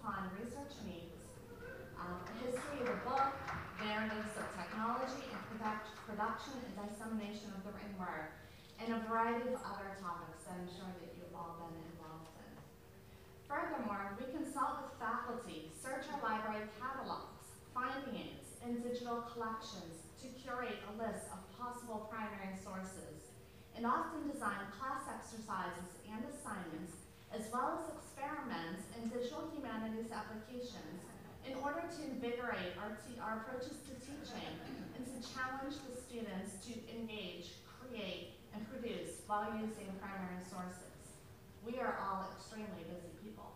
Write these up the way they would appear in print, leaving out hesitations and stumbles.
upon research needs, a history of the book, narratives of technology and production and dissemination of the written word, and a variety of other topics that I'm sure that you've all been involved in. Furthermore, we consult with faculty, search our library catalogs, finding aids, and digital collections to curate a list of possible primary sources, and often design class exercises and assignments, as well as experiments in digital humanities applications in order to invigorate our approaches to teaching and to challenge the students to engage, create, and produce while using primary sources. We are all extremely busy people.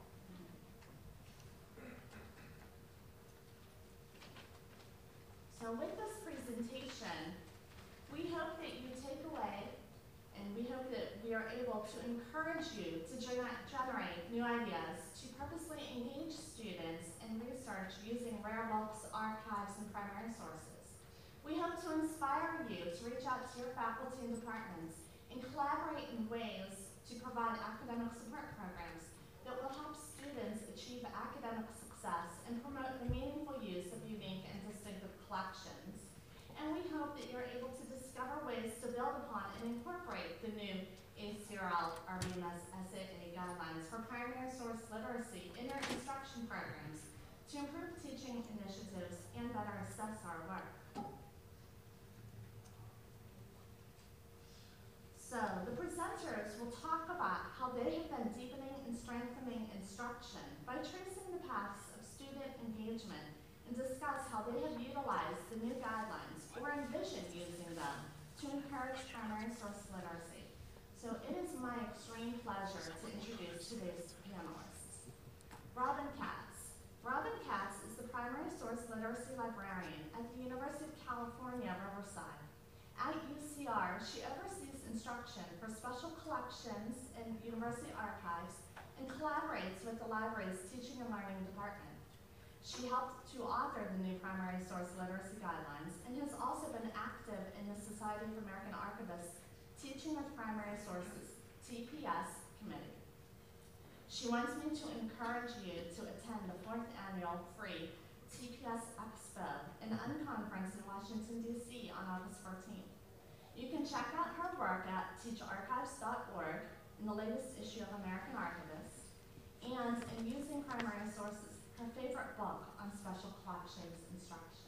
So with this presentation, we hope that you take away, and we hope that we are able to encourage you to generate new ideas, to purposely engage students in research using rare books, archives, and primary sources. We hope to inspire you to reach out to your faculty and departments and collaborate in ways to provide academic support programs that will help students achieve academic success and promote the meaningful use of unique and distinctive collections. And we hope that you're able to discover ways to build upon and incorporate the new ACRL Arvinas SAA guidelines for primary source literacy in your instruction programs to improve teaching initiatives and better assess our work. So the presenters will talk about how they have been deepening and strengthening instruction by tracing the paths of student engagement and discuss how they have utilized the new guidelines or envision using them to encourage primary source literacy. So it is my extreme pleasure to introduce today's panelists. Robin Katz. Robin Katz is the primary source literacy librarian at the University of California, Riverside. At UCR, she oversees instruction for special collections in university archives and collaborates with the library's teaching and learning department. She helped to author the new primary source literacy guidelines and has also been active in the Society of American Archivists Teaching with Primary Sources, TPS, committee. She wants me to encourage you to attend the 4th annual free TPS Expo and Unconference in Washington, D.C. on August 14th. You can check out her work at teacharchives.org in the latest issue of American Archivist, and in Using Primary Sources, her favorite book on special collections instruction.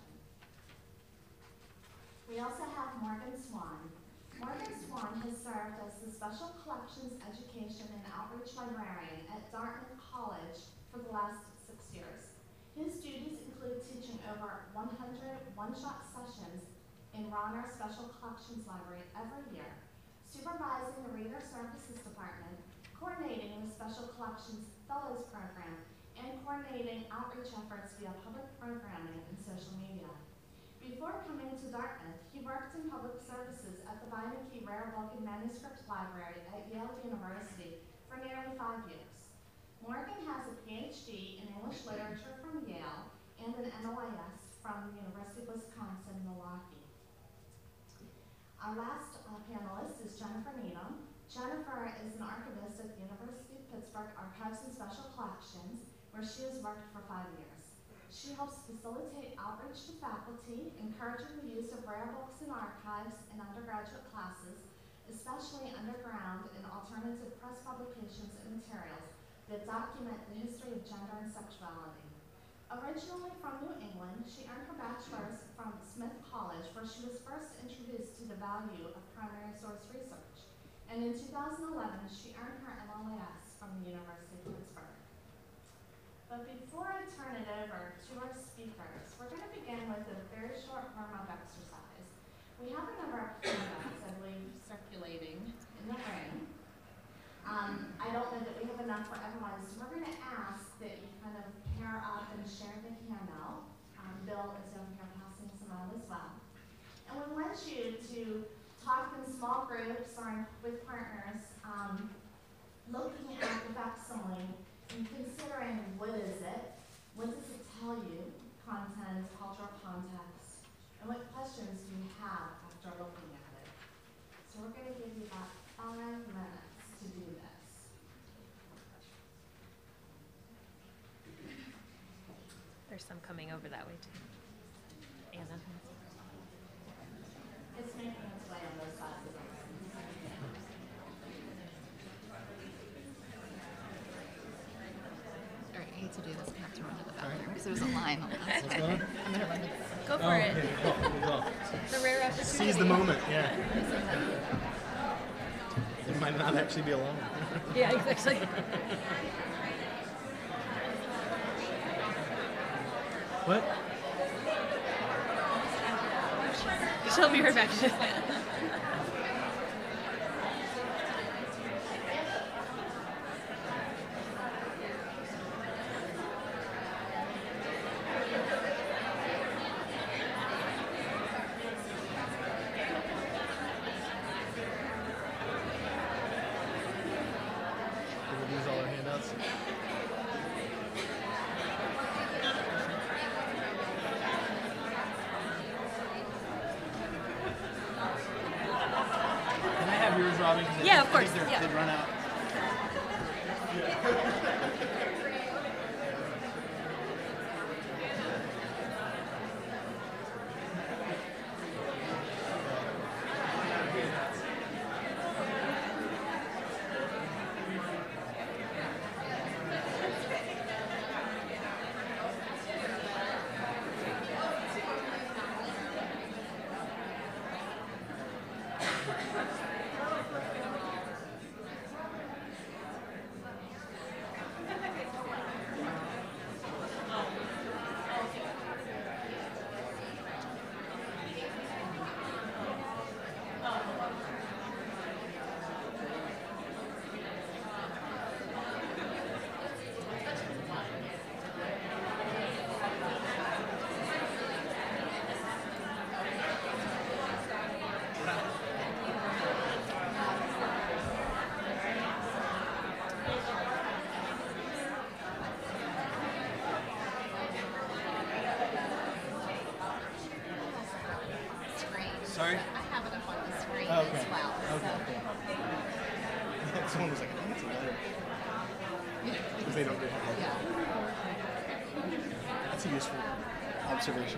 We also have Morgan Swan. Morgan Swan has served as the Special Collections Education and Outreach Librarian at Dartmouth College for the last 6 years. His duties include teaching over 100 one-shot sessions in Ronner Special Collections Library every year, supervising the Reader Services Department, coordinating the Special Collections Fellows Program, and coordinating outreach efforts via public programming and social media. Before coming to Dartmouth, he worked in public services at the Beinecke Rare Book and Manuscript Library at Yale University for nearly 5 years. Morgan has a PhD in English Literature from Yale and an MLIS from the University of Wisconsin-Milwaukee. Our last panelist is Jennifer Needham. Jennifer is an archivist at the University of Pittsburgh Archives and Special Collections, where she has worked for 5 years. She helps facilitate outreach to faculty, encouraging the use of rare books and archives in undergraduate classes, especially underground and alternative press publications and materials that document the history of gender and sexuality. Originally from New England, she earned her bachelor's from Smith College, where she was first introduced to the value of primary source research. And in 2011, she earned her MLIS from the University of Pittsburgh. But before I turn it over to our speakers, we're going to begin with a very short warm-up exercise. We have a number of handouts, I believe, circulating in the room. I don't know that we have enough for everyone, so we're going to ask that you kind of pair up and share the handout. Bill is over here passing some out as well. And we want you to talk in small groups or with partners, looking at the facsimile and considering what is it, what does it tell you, content, cultural context, and what questions do you have after looking at it. So we're going to give you about 5 minutes to do this. There's some coming over that way too. Anna. It's making its way on those sides of the room. All right, I hate to do this. I have to run to the bathroom because there's a line on that. What's going on? I'm gonna run to the bathroom. Go for it. Well, The rare opportunity. seize the moment, yeah. It might not actually be alone. Yeah, exactly. What? She'll be right back. Did we lose all our handouts? Can I have yours, Robbie? 'Cause Yeah, I of course, think yeah. they'd run out. Screen. Sorry? I have it up on the screen Oh, okay. as well. Okay. Someone was like, I think it's a letter. Because they don't get it. So, yeah. That's a useful observation.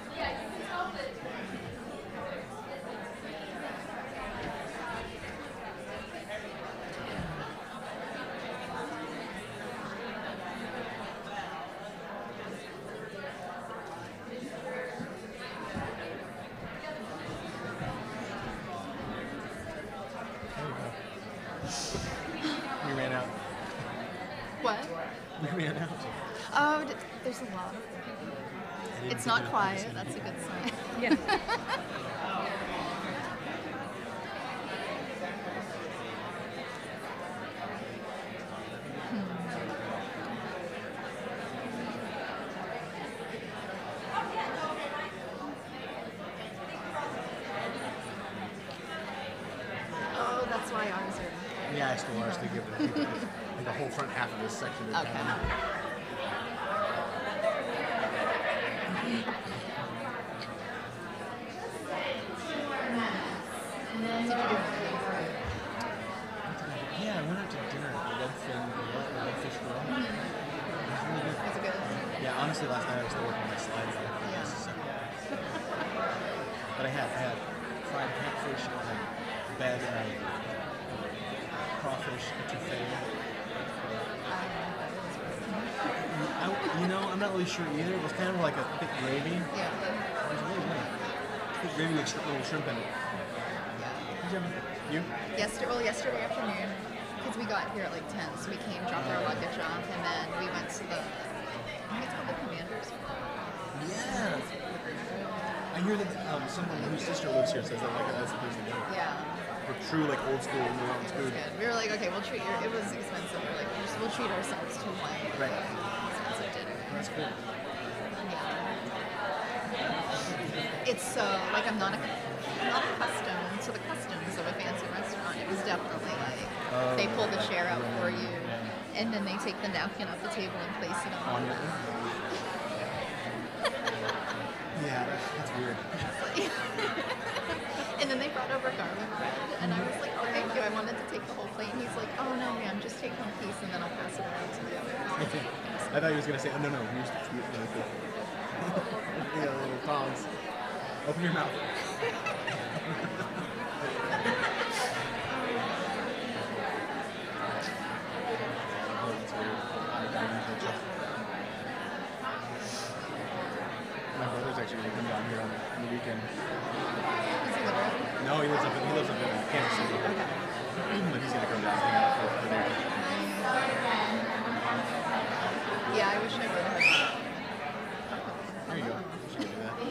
There you go. We ran out. What? We ran out. Oh, there's a lot. I didn't It's think not there was quiet. any That's a people. good sign. Yeah. Oh, that's why ours are. Yeah, I still are. Still give it like the whole front half of this section. Is Okay. down. Yeah, I went out to dinner at the Redfish Grill. It was really good. Is it good? Yeah, honestly, last night I was still working on my slides. Yeah. But I had fried catfish and a bed of crawfish etouffee. I'm not really sure either. It was kind of like a thick gravy. It Yeah. was really good. Thick gravy with little shrimp in it. You? Yesterday afternoon, because we got here at like 10, so we came, dropped our luggage off, and then we went to I think it's called the Commanders. Yeah. I hear that someone whose sister lives here says that that's the place to go. Yeah. For true like old school New Orleans It was food. good. We were like, okay, we'll treat your. It was expensive. We were like, we'll treat ourselves to one Right. expensive dinner. That's cool. Yeah. It's so like I'm not accustomed to the customs of a fancy restaurant. It was definitely like they pull the chair out for you, and then they take the napkin off the table and place it On on. it. Yeah, that's weird. And then they brought over garlic bread, and I was like, oh, thank you. I wanted to take the whole plate. And he's like, oh, no, ma'am, just take one piece, and then I'll pass it around to the others. Okay. I was I thought he was gonna say, oh no, we used to tweet really quick. You know, little tongs. Open your mouth. Oh, that's weird. My brother's actually gonna come down here on the weekend. Is he living? No, he lives up in Kansas City. But he's gonna come down and hang out for there. Yeah, I wish I would have. There you go. You should do that.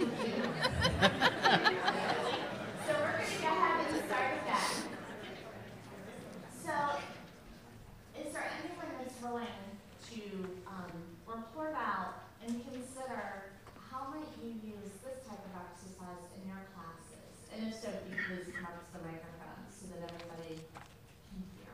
So we're going to go ahead and start again. So, is there anyone that's willing to report out and consider how might you use this type of exercise in your classes? And if so, if you please come up to the microphone so that everybody can hear.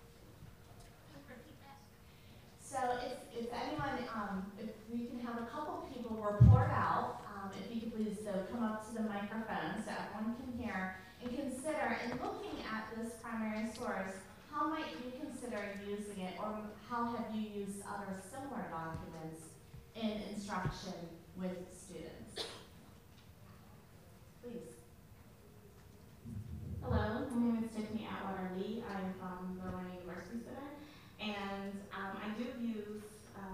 So if anyone, if we can have a couple people report out, if you could please come up to the microphone so everyone can hear and consider, in looking at this primary source, how might you consider using it, or how have you used other similar documents in instruction with students? Please. Hello, my name is Tiffany Atwater Lee. I'm from the Learning University Center, and I do use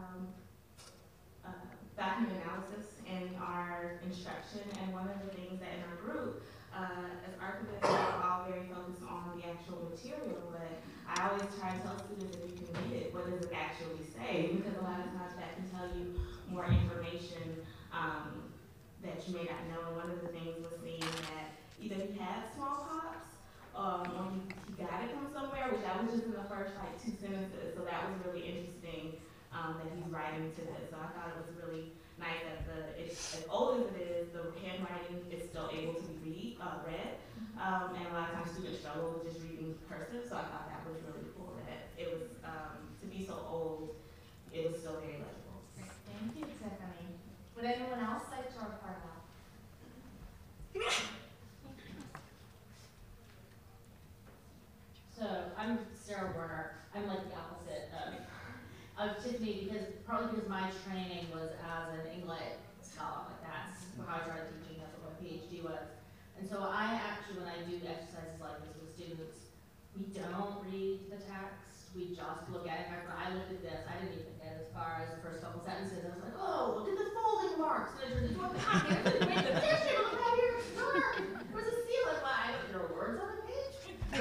document analysis in our instruction. And one of the things that in our group, as archivets, we're all very focused on the actual material, but I always try to tell students, if you can read it, what does it actually say? Because a lot of times that can tell you more information that you may not know. And one of the things was seeing that either he had smallpox, or he got it from somewhere, which I was just in the first like 2 sentences, so that was really interesting that he's writing to this. So I thought it was really nice that as old as it is, the handwriting is still able to be read, and a lot of times students struggle with just reading cursive, so I thought that was really cool that it was, to be so old, it was still very legible. Great. Thank you, Tiffany. Would anyone else like to report out? So I'm Sarah Werner. I'm like the opposite of Tiffany partly because my training was as an English scholar. Like that's how I started teaching. That's what my PhD was. And so I actually, when I do exercises like this with students, we don't read the text. We just look at it. In fact, when I looked at this, I didn't even get as far as the first couple sentences. I was like, oh, look at the folding marks. And I turned into a pocket. I couldn't read the picture. Look right here. Where's the seal? Like, well, there are words on the page.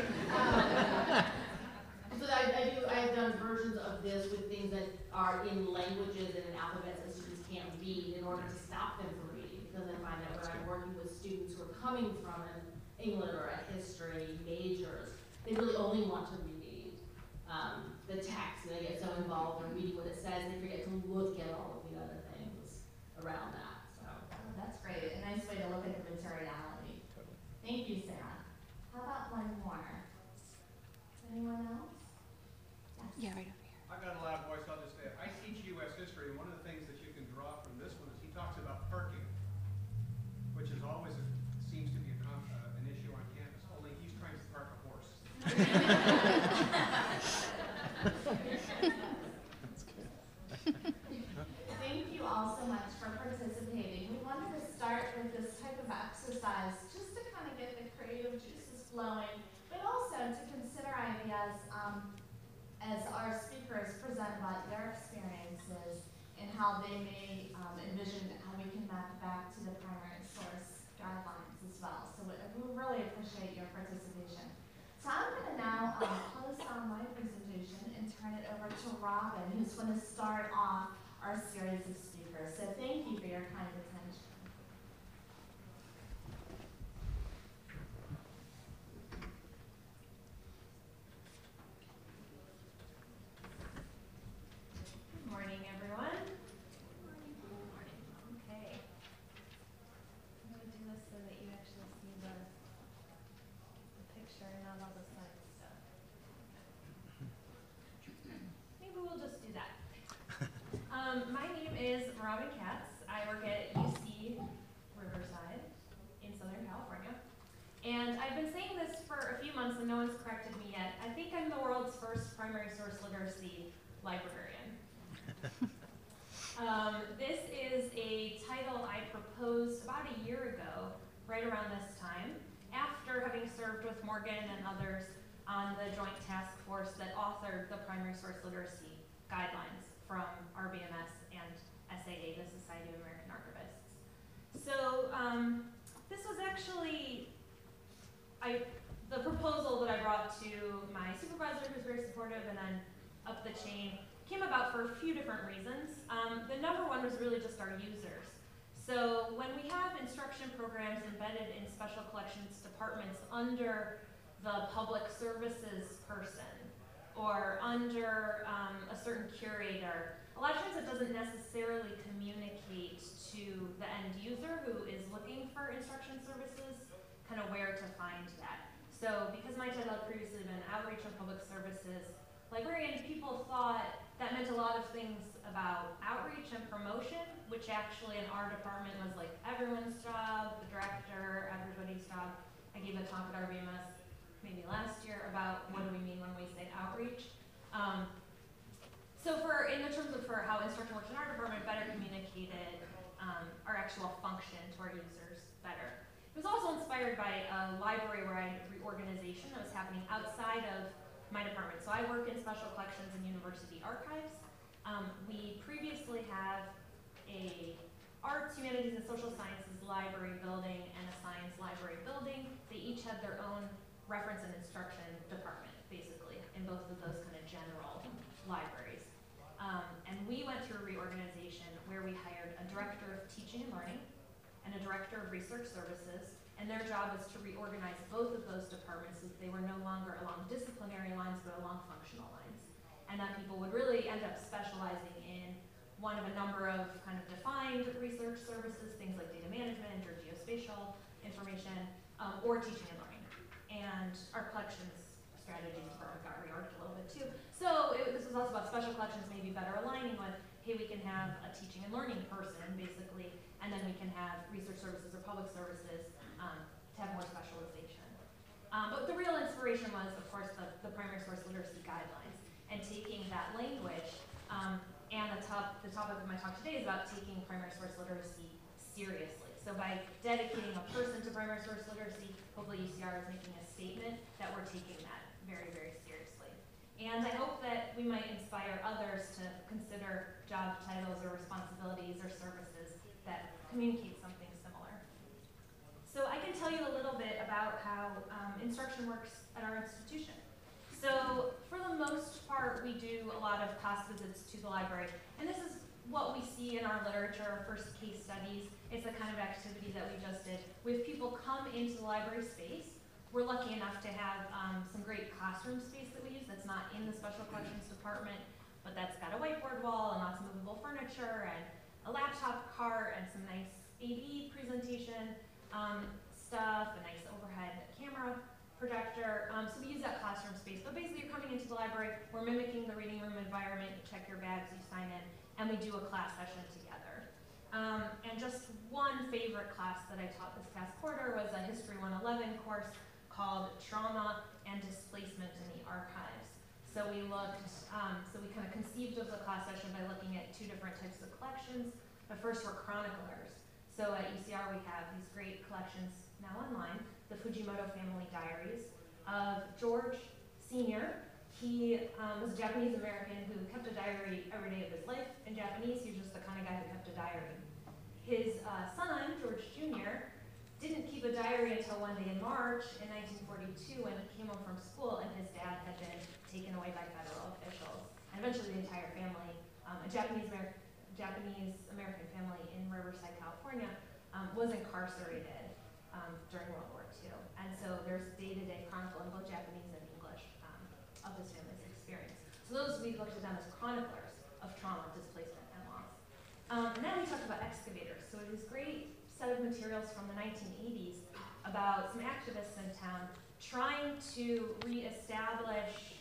So I've done versions of this with things that are in languages and in alphabets that students can't read in order to stop them from reading. Because I find that when I'm working with students who are coming from an English or a history majors, they really only want to read the text, and they get so involved in reading what it says, they forget to look at all of the other things around that. So That's great. A nice way to look at the materiality. Totally. Thank you, Sarah. How about one more? Anyone else? Yes. Yeah, right over here. I've got a loud voice, I'll just say it. I teach U.S. history, and one of the things that you can draw from this one is he talks about perking, which is always seems to be an issue on campus, only he's trying to park a horse. That's good. Thank you all so much for participating. We wanted to start with this type of exercise just to kind of get the creative juices flowing, but also to consider ideas as our speakers present about their experiences and how they may envision how we can map back to the primary source guidelines as well. So we really appreciate your participation. So I'm going to now close down my presentation and turn it over to Robin, who's going to start off our series of speakers. So thank you for your kind attention. Good morning, everyone. Okay. I'm going to do this so that you actually see the picture and not all the slide stuff. Maybe we'll just do that. My name is Robin Katz. I work at UC Riverside in Southern California. And I've been saying this for a few months and no one's corrected me yet. I think I'm the world's first primary source literacy librarian. This is a title I proposed about a year ago, right around this time, after having served with Morgan and others on the joint task force that authored the primary source literacy guidelines from RBMS and SAA, the Society of American Archivists. So this was actually the proposal that I brought to my supervisor, who's very supportive, and then up the chain, came about for a few different reasons. The number one was really just our users. So when we have instruction programs embedded in special collections departments under the public services person or under a certain curator, a lot of times it doesn't necessarily communicate to the end user who is looking for instruction services kind of where to find that. So because my title had previously been outreach and public services librarian, people thought that meant a lot of things about outreach and promotion, which actually in our department was like everyone's job, the director, everybody's job. I gave a talk at RBMS maybe last year about what do we mean when we say outreach. So in the terms of how instruction works in our department, better communicated our actual function to our users better. It was also inspired by a library-wide reorganization that was happening outside of my department. So I work in special collections and university archives. We previously have a arts, humanities, and social sciences library building and a science library building. They each had their own reference and instruction department, basically, in both of those kind of general libraries. And we went through a reorganization where we hired a director of teaching and learning and a director of research services, and their job was to reorganize both of those departments so that they were no longer along disciplinary lines but along functional lines. And that people would really end up specializing in one of a number of kind of defined research services, things like data management or geospatial information, or teaching and learning. And our collections strategies department got reorged a little bit too. So this was also about special collections maybe better aligning with, hey, we can have a teaching and learning person, basically, and then we can have research services or public services to have more specialization. But the real inspiration was, of course, the primary source literacy guidelines, and taking that language, and the topic of my talk today is about taking primary source literacy seriously. So by dedicating a person to primary source literacy, hopefully UCR is making a statement that we're taking that very, very seriously. And I hope that we might inspire others to consider job titles or responsibilities or services that communicate something similar. So I can tell you a little bit about how instruction works at our institution. So for the most part, we do a lot of class visits to the library. And this is what we see in our literature, our first case studies. It's the kind of activity that we just did. With people come into the library space, we're lucky enough to have some great classroom space that we use that's not in the special collections department, but that's got a whiteboard wall and lots of movable furniture and a laptop cart and some nice AV presentation stuff, a nice overhead camera projector. So we use that classroom space. But basically you're coming into the library, we're mimicking the reading room environment, you check your bags, you sign in, and we do a class session together. And just one favorite class that I taught this past quarter was a History 111 course called Trauma and Displacement in the Archives. So we looked, so we kind of conceived of the class session by looking at two different types of collections. The first were chroniclers. So at UCR we have these great collections now online, the Fujimoto Family Diaries of George Sr. He was a Japanese American who kept a diary every day of his life in Japanese. He was just the kind of guy who kept a diary. His son, George Jr., didn't keep a diary until one day in March in 1942 when he came home from school and his dad had been taken away by federal officials. And eventually the entire family, a Japanese American family in Riverside, California, was incarcerated during World War II. And so there's day-to-day chronicle in both Japanese and English of this family's experience. So those we looked at them as chroniclers of trauma, displacement, and loss. And then we talked about excavators. So it is great set of materials from the 1980s about some activists in town trying to reestablish,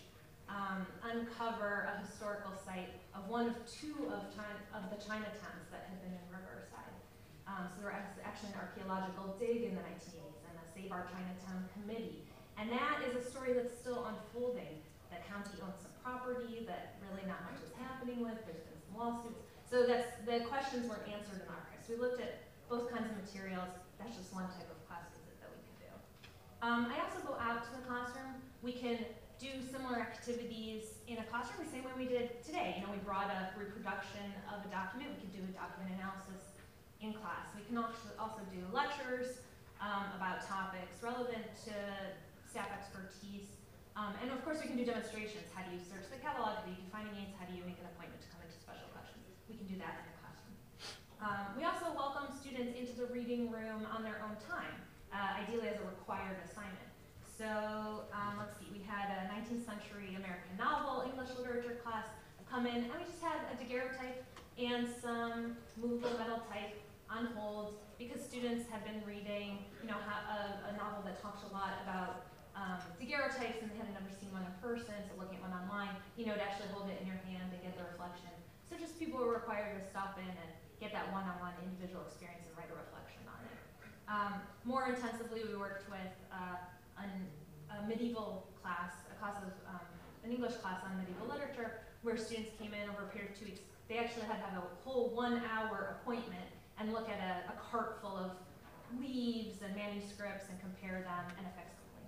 uncover a historical site of one of two of the Chinatowns that had been in Riverside. So there was actually an archaeological dig in the 1980s and a Save Our Chinatown committee. And that is a story that's still unfolding. The county owns some property that really not much is happening with. There's been some lawsuits. So the questions weren't answered in archives. We looked at both kinds of materials. That's just one type of class visit that we can do. I also go out to the classroom. We can do similar activities in a classroom the same way we did today. We brought a reproduction of a document. We could do a document analysis in class. We can also do lectures about topics relevant to staff expertise. And of course we can do demonstrations. How do you search the catalog? How do you define needs? How do you make an appointment to come into special collections? We can do that in a classroom. We also welcome students into the reading room on their own time, ideally as a required assignment. So let's see, we had a 19th century American novel English literature class come in, and we just had a daguerreotype and some movable metal type on hold because students had been reading, a novel that talks a lot about daguerreotypes, and they had never seen one in person, so looking at one online, to actually hold it in your hand and get the reflection. So just people were required to stop in and get that one-on-one individual experience and write a reflection on it. More intensively, we worked with a medieval class, an English class on medieval literature, where students came in over a period of 2 weeks. They actually had to have a whole 1-hour appointment and look at a cart full of leaves and manuscripts and compare them and effectively.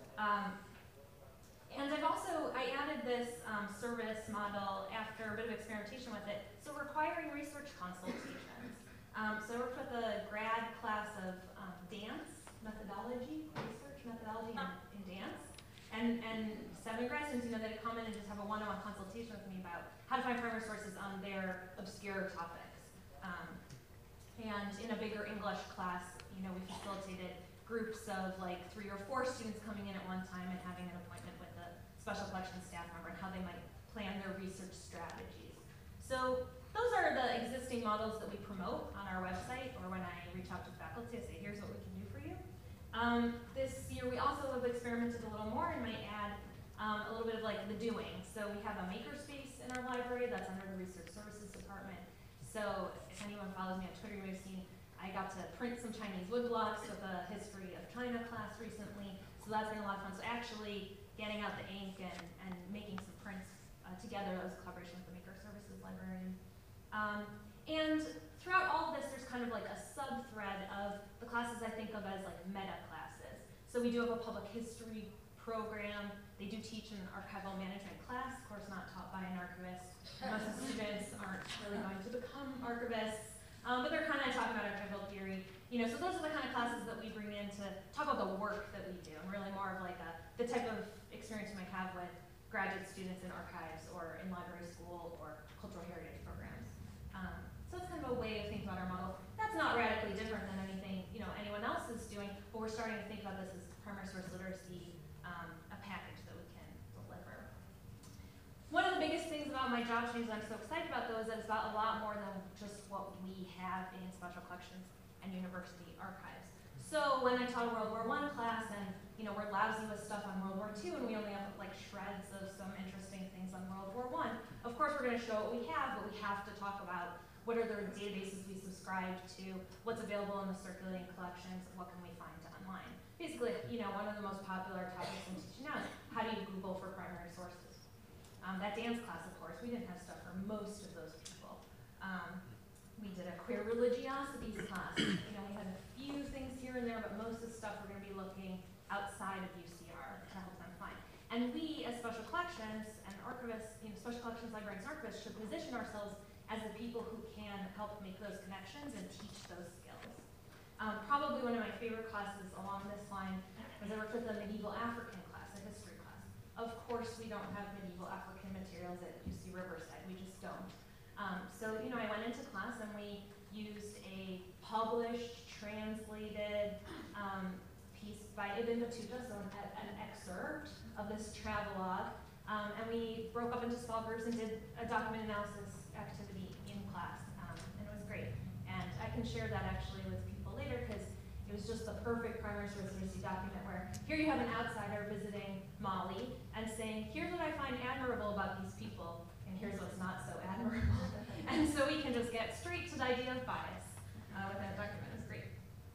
And I added this service model after a bit of experimentation with it, so requiring research consultations. So I worked with a grad class of dance methodology, research methodology in dance, and 7 grad students, they'd come in and just have a one-on-one consultation with me about how to find primary sources on their obscure topics. And in a bigger English class, we facilitated groups of like 3 or 4 students coming in at one time and having an appointment with a special collections staff member and how they might plan their research strategies. So those are the existing models that we promote on our website, or when I reach out to faculty, I say, here's what we can do for you. This year we also have experimented a little more and might add a little bit of like the doing. So we have a makerspace in our library that's under the Research Services Department. So if anyone follows me on Twitter, you may have seen I got to print some Chinese woodblocks with a history of China class recently. So that's been a lot of fun. So actually getting out the ink and making some prints together, that was a collaboration with the Maker Services librarian. And throughout all of this, there's kind of like a sub-thread of the classes I think of as like meta classes. So we do have a public history program. They do teach an archival management class, of course not taught by an archivist. Most of the students aren't really going to become archivists, but they're kind of talking about archival theory. So those are the kind of classes that we bring in to talk about the work that we do, and really more of like the type of experience you might have with graduate students in archives or in library school or cultural heritage programs. So it's kind of a way of thinking about our model. That's not radically different than anything anyone else is doing, but we're starting to think about this as primary source literacy, a package that we can deliver. One of the biggest things about my job change that I'm so excited about, though, is that it's about a lot more than just what we have in special collections and university archives. So when I taught a World War I class, and we're lousy with stuff on World War II, and we only have like shreds of some interesting things on World War I, of course we're going to show what we have, but we have to talk about what are the databases we subscribe to, what's available in the circulating collections, what can we find online. Basically, one of the most popular topics I'm teaching now is how do you Google for primary sources. That dance class, of course, we didn't have stuff for most of those people. We did a queer religiosities class. We had a few things here and there, but most of the stuff we're going to be looking outside of UCR to help them find. And we, as special collections and archivists, special collections librarians and archivists, should position ourselves as the people who can help make those connections and teach those skills. Probably one of my favorite classes along this line was I worked with a medieval African class, a history class. Of course, we don't have medieval African materials at UC Riverside. We just don't. So I went into class and we used a published, translated piece by Ibn Battuta, so an excerpt of this travelogue, and we broke up into small groups and did a document analysis activity in class, and it was great. And I can share that actually with people later because it was just the perfect primary source literacy document where here you have an outsider visiting Mali and saying, here's what I find admirable about these people, and here's what's not so admirable. And so we can just get straight to the idea of bias with that document. It's great.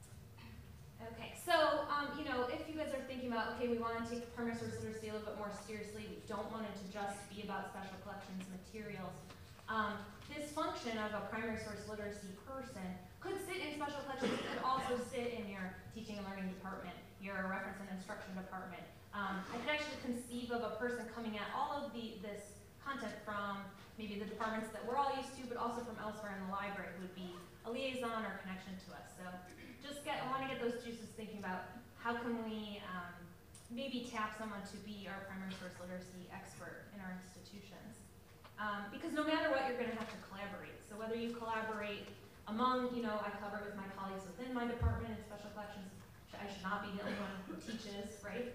Okay, so if you guys are thinking about, okay, we want to take primary source literacy a little bit more seriously, we don't want it to just be about special collections materials, This function of a primary source literacy person could sit in special collections, could also sit in your teaching and learning department, your reference and instruction department. I could actually conceive of a person coming at all of this content from maybe the departments that we're all used to, but also from elsewhere in the library, who would be a liaison or connection to us. So I want to get those juices thinking about how can we maybe tap someone to be our primary source literacy expert in our institutions. Because no matter what, you're going to have to collaborate. So whether you collaborate among, I collaborate with my colleagues within my department in special collections. I should not be the only one who teaches, right?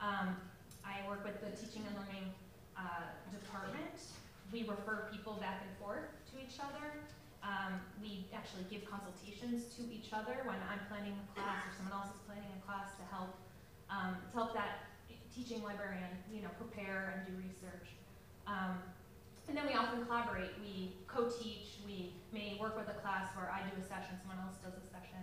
I work with the teaching and learning department. We refer people back and forth to each other. We actually give consultations to each other when I'm planning a class or someone else is planning a class to help that teaching librarian, prepare and do research. And then we often collaborate. We co-teach. We may work with a class where I do a session, someone else does a session.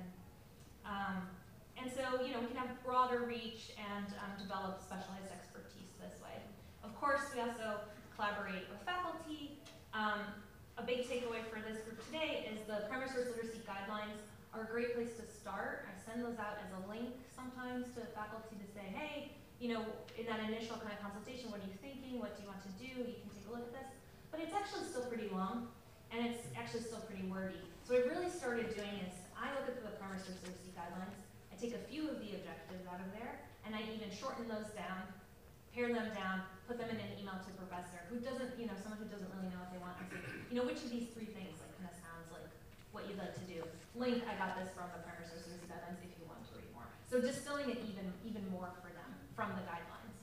And so, we can have broader reach and develop specialized expertise this way. Of course, we also collaborate with faculty. A big takeaway for this group today is the primary source literacy guidelines are a great place to start. I send those out as a link sometimes to faculty to say, hey, in that initial kind of consultation, what are you thinking? What do you want to do? You can take a look at this. But it's actually still pretty long, and it's actually still pretty wordy. So what I really started doing is I look at the primary source literacy guidelines, I take a few of the objectives out of there, and I even shorten those down, pare them down, put them in an email to a professor who doesn't, someone who doesn't really know what they want. I say, which of these 3 things kind of sounds like what you'd like to do? Link, I got this from the primary source literacy guidelines if you want to read more. So distilling it even more for them from the guidelines.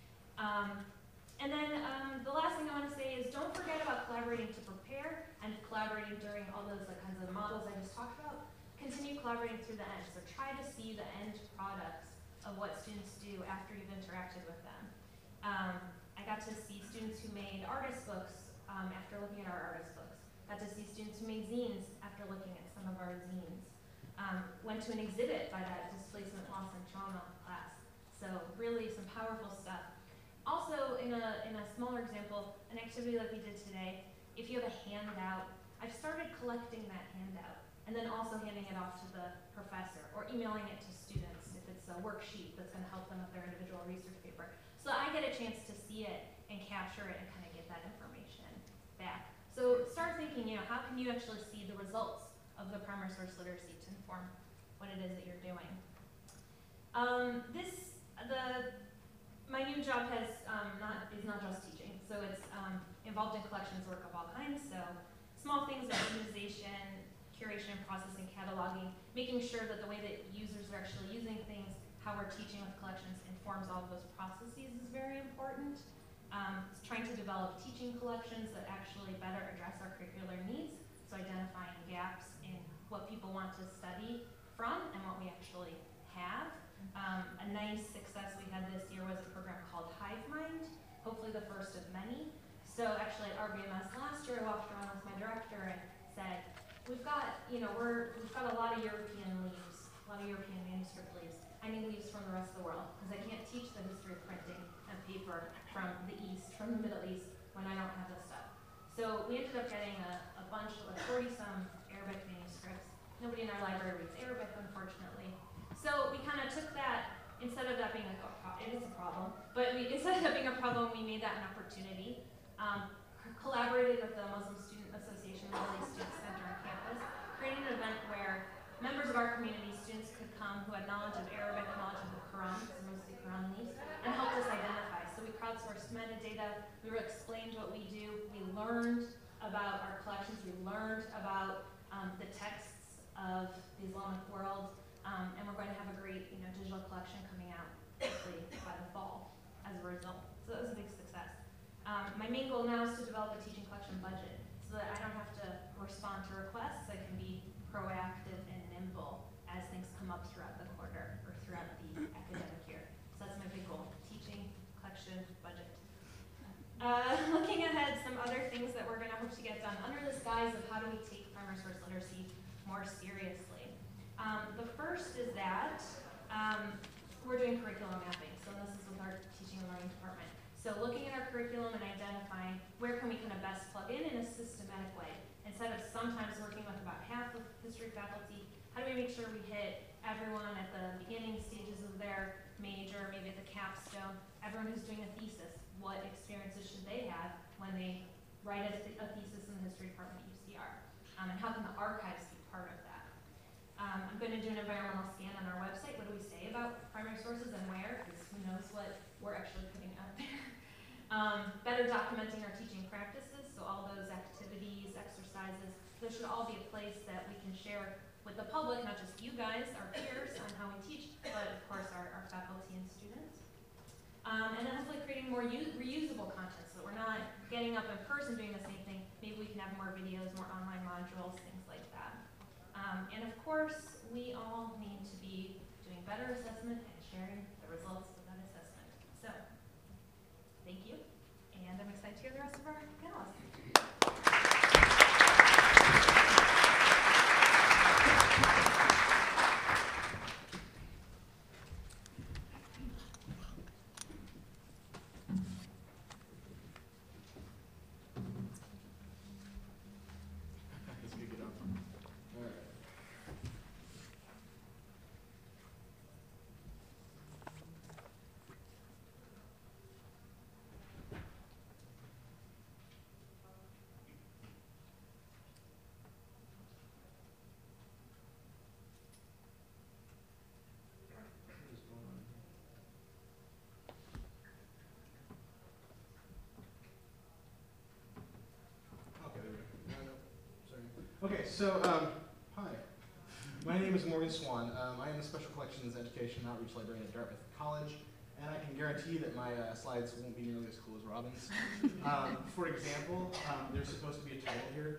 And then the last thing I want to say is don't forget about collaborating to prepare and collaborating during all those kinds of models I just talked about. Continue collaborating through the end. So try to see the end products of what students do after you've interacted with them. I got to see students who made artist books after looking at our artist books. Got to see students who made zines after looking at some of our zines. Went to an exhibit by that displacement, loss, and trauma class. So really some powerful stuff. Also, in a smaller example, an activity like we did today, if you have a handout, I've started collecting that handout and then also handing it off to the professor or emailing it to students if it's a worksheet that's going to help them with their individual research paper. So I get a chance to see it and capture it and kind of get that information back. So start thinking, how can you actually see the results of the primary source literacy to inform what it is that you're doing? My new job is not just teaching, so it's involved in collections work of all kinds. So small things like organization, curation, processing, cataloging, making sure that the way that users are actually using things, how we're teaching with collections informs all of those processes is very important. Trying to develop teaching collections that actually better address our curricular needs, so identifying gaps in what people want to study from and what we actually have. A nice success we had this year was a program called HiveMind, hopefully the first of many. So actually at RBMS last year, I walked around with my director and said, we've got a lot of European leaves, a lot of European manuscript leaves. I need leaves from the rest of the world, because I can't teach the history of printing and paper from the East, from the Middle East, when I don't have this stuff. So we ended up getting a bunch of 40-some Arabic manuscripts. Nobody in our library reads Arabic, unfortunately. So we kind of took that, instead of that being like it is a problem, but instead of that being a problem, we made that an opportunity. Collaborated with the Muslim Student Association, the Middle East Student Center on campus, created an event where members of our community, students could come who had knowledge of Arabic, knowledge of the Quran, because mostly Quran leaves, and helped us identify. So we crowdsourced metadata, we explained what we do, we learned about our collections, we learned about the texts of the Islamic world, and we're going to have a great digital collection coming out hopefully by the fall as a result. So that was a big success. My main goal now is to develop a teaching collection budget so that I don't have to respond to requests. I can be proactive and nimble as things come up throughout the quarter or throughout the academic year. So that's my big goal, teaching collection budget. Looking ahead, some other things that we're going to hope to get done under this guise of how do we take primary source literacy more seriously. The first is that we're doing curriculum mapping. So this is with our teaching and learning department. So looking at our curriculum and identifying where can we kind of best plug in a systematic instead of sometimes working with about half of history faculty, how do we make sure we hit everyone at the beginning stages of their major, maybe at the capstone, everyone who's doing a thesis, what experiences should they have when they write a thesis in the history department at UCR? And how can the archives be part of that? I'm going to do an environmental scan on our website. What do we say about primary sources and where? Because who knows what we're actually putting out there. Better documenting our teaching practices, so all those activities, exercises, there should all be a place that we can share with the public, not just you guys, our peers, on how we teach, but of course our faculty and students. And then hopefully creating more reusable content so that we're not getting up in person doing the same thing. Maybe we can have more videos, more online modules, things like that. And of course, we all need to be doing better assessment and sharing the results of that assessment. So, thank you, and I'm excited to hear the rest of our panelists. Let's kick it off. All right. Okay, there we go. No, sorry. Okay, so, hi. My name is Morgan Swan. I am the Special Collections Education and Outreach Librarian at Dartmouth College, and I can guarantee that my slides won't be nearly as cool as Robin's. For example, there's supposed to be a title here.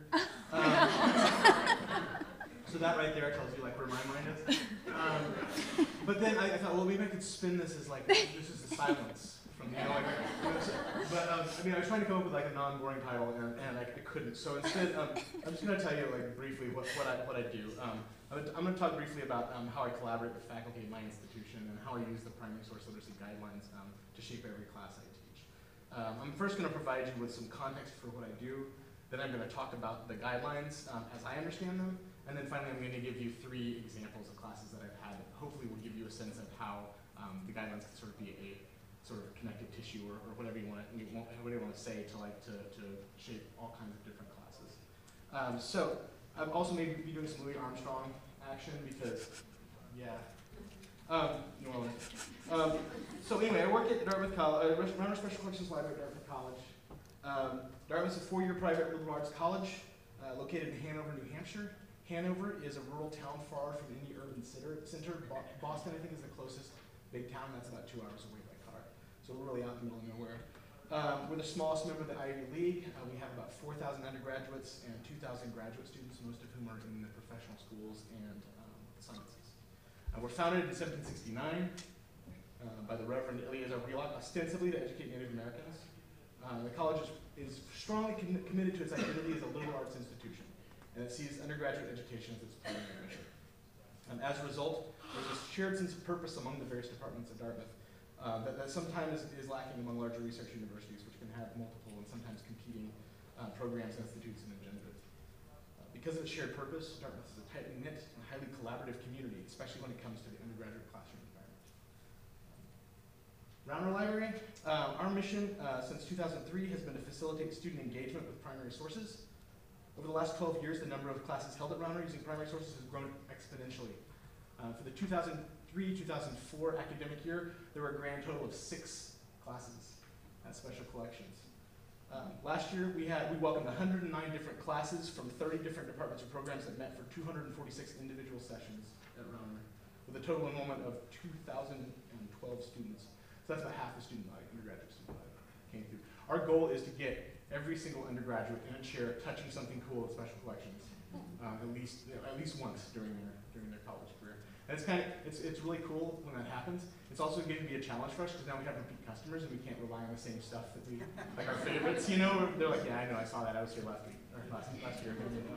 So that right there tells you like where my mind is. But then I thought, well, maybe I could spin this as like, this is the silence from, but I mean, I was trying to come up with like a non-boring title, and I couldn't. So instead, I'm just going to tell you like briefly what I do. I'm going to talk briefly about how I collaborate with faculty at my institution and how I use the primary source literacy guidelines to shape every class I teach. I'm first going to provide you with some context for what I do. Then I'm going to talk about the guidelines as I understand them. And then finally, I'm going to give you 3 examples of classes that I've had that hopefully will give you a sense of how the guidelines can sort of be a sort of connective tissue or whatever you want to say to shape all kinds of different classes. So I've also maybe be doing some Louis Armstrong action because, yeah. New Orleans. So anyway, I work at Dartmouth College, Rauner Special Collections Library at Dartmouth College. Dartmouth's a 4-year private liberal arts college located in Hanover, New Hampshire. Hanover is a rural town far from any urban center. Boston, I think, is the closest big town. That's about 2 hours away by car. So we're really out in the middle of nowhere. We're the smallest member of the Ivy League. We have about 4,000 undergraduates and 2,000 graduate students, most of whom are in the professional schools and sciences. We're founded in 1769 by the Reverend Eleazar Wheelock, ostensibly to educate Native Americans. The college is strongly committed to its identity as a liberal arts institution, and it sees undergraduate education as its primary mission. As a result, there's a shared sense of purpose among the various departments at Dartmouth that sometimes is lacking among larger research universities, which can have multiple and sometimes competing programs, institutes, and agendas. Because of its shared purpose, Dartmouth is a tightly knit and highly collaborative community, especially when it comes to the undergraduate classroom environment. Rauner Library, our mission since 2003 has been to facilitate student engagement with primary sources. Over the last 12 years, the number of classes held at Rauner using primary sources has grown exponentially. For the 2003-2004 academic year, there were a grand total of 6 classes at Special Collections. Last year, we welcomed 109 different classes from 30 different departments or programs that met for 246 individual sessions at Rauner, with a total enrollment of 2,012 students. So that's about half the student body, undergraduate student body, came through. Our goal is to get every single undergraduate in a chair touching something cool at Special Collections, at least once during their college career. And it's really cool when that happens. It's also going to be a challenge for us because now we have repeat customers and we can't rely on the same stuff that we, like our favorites, you know? They're like, yeah, I know, I saw that, I was here last week, or last year.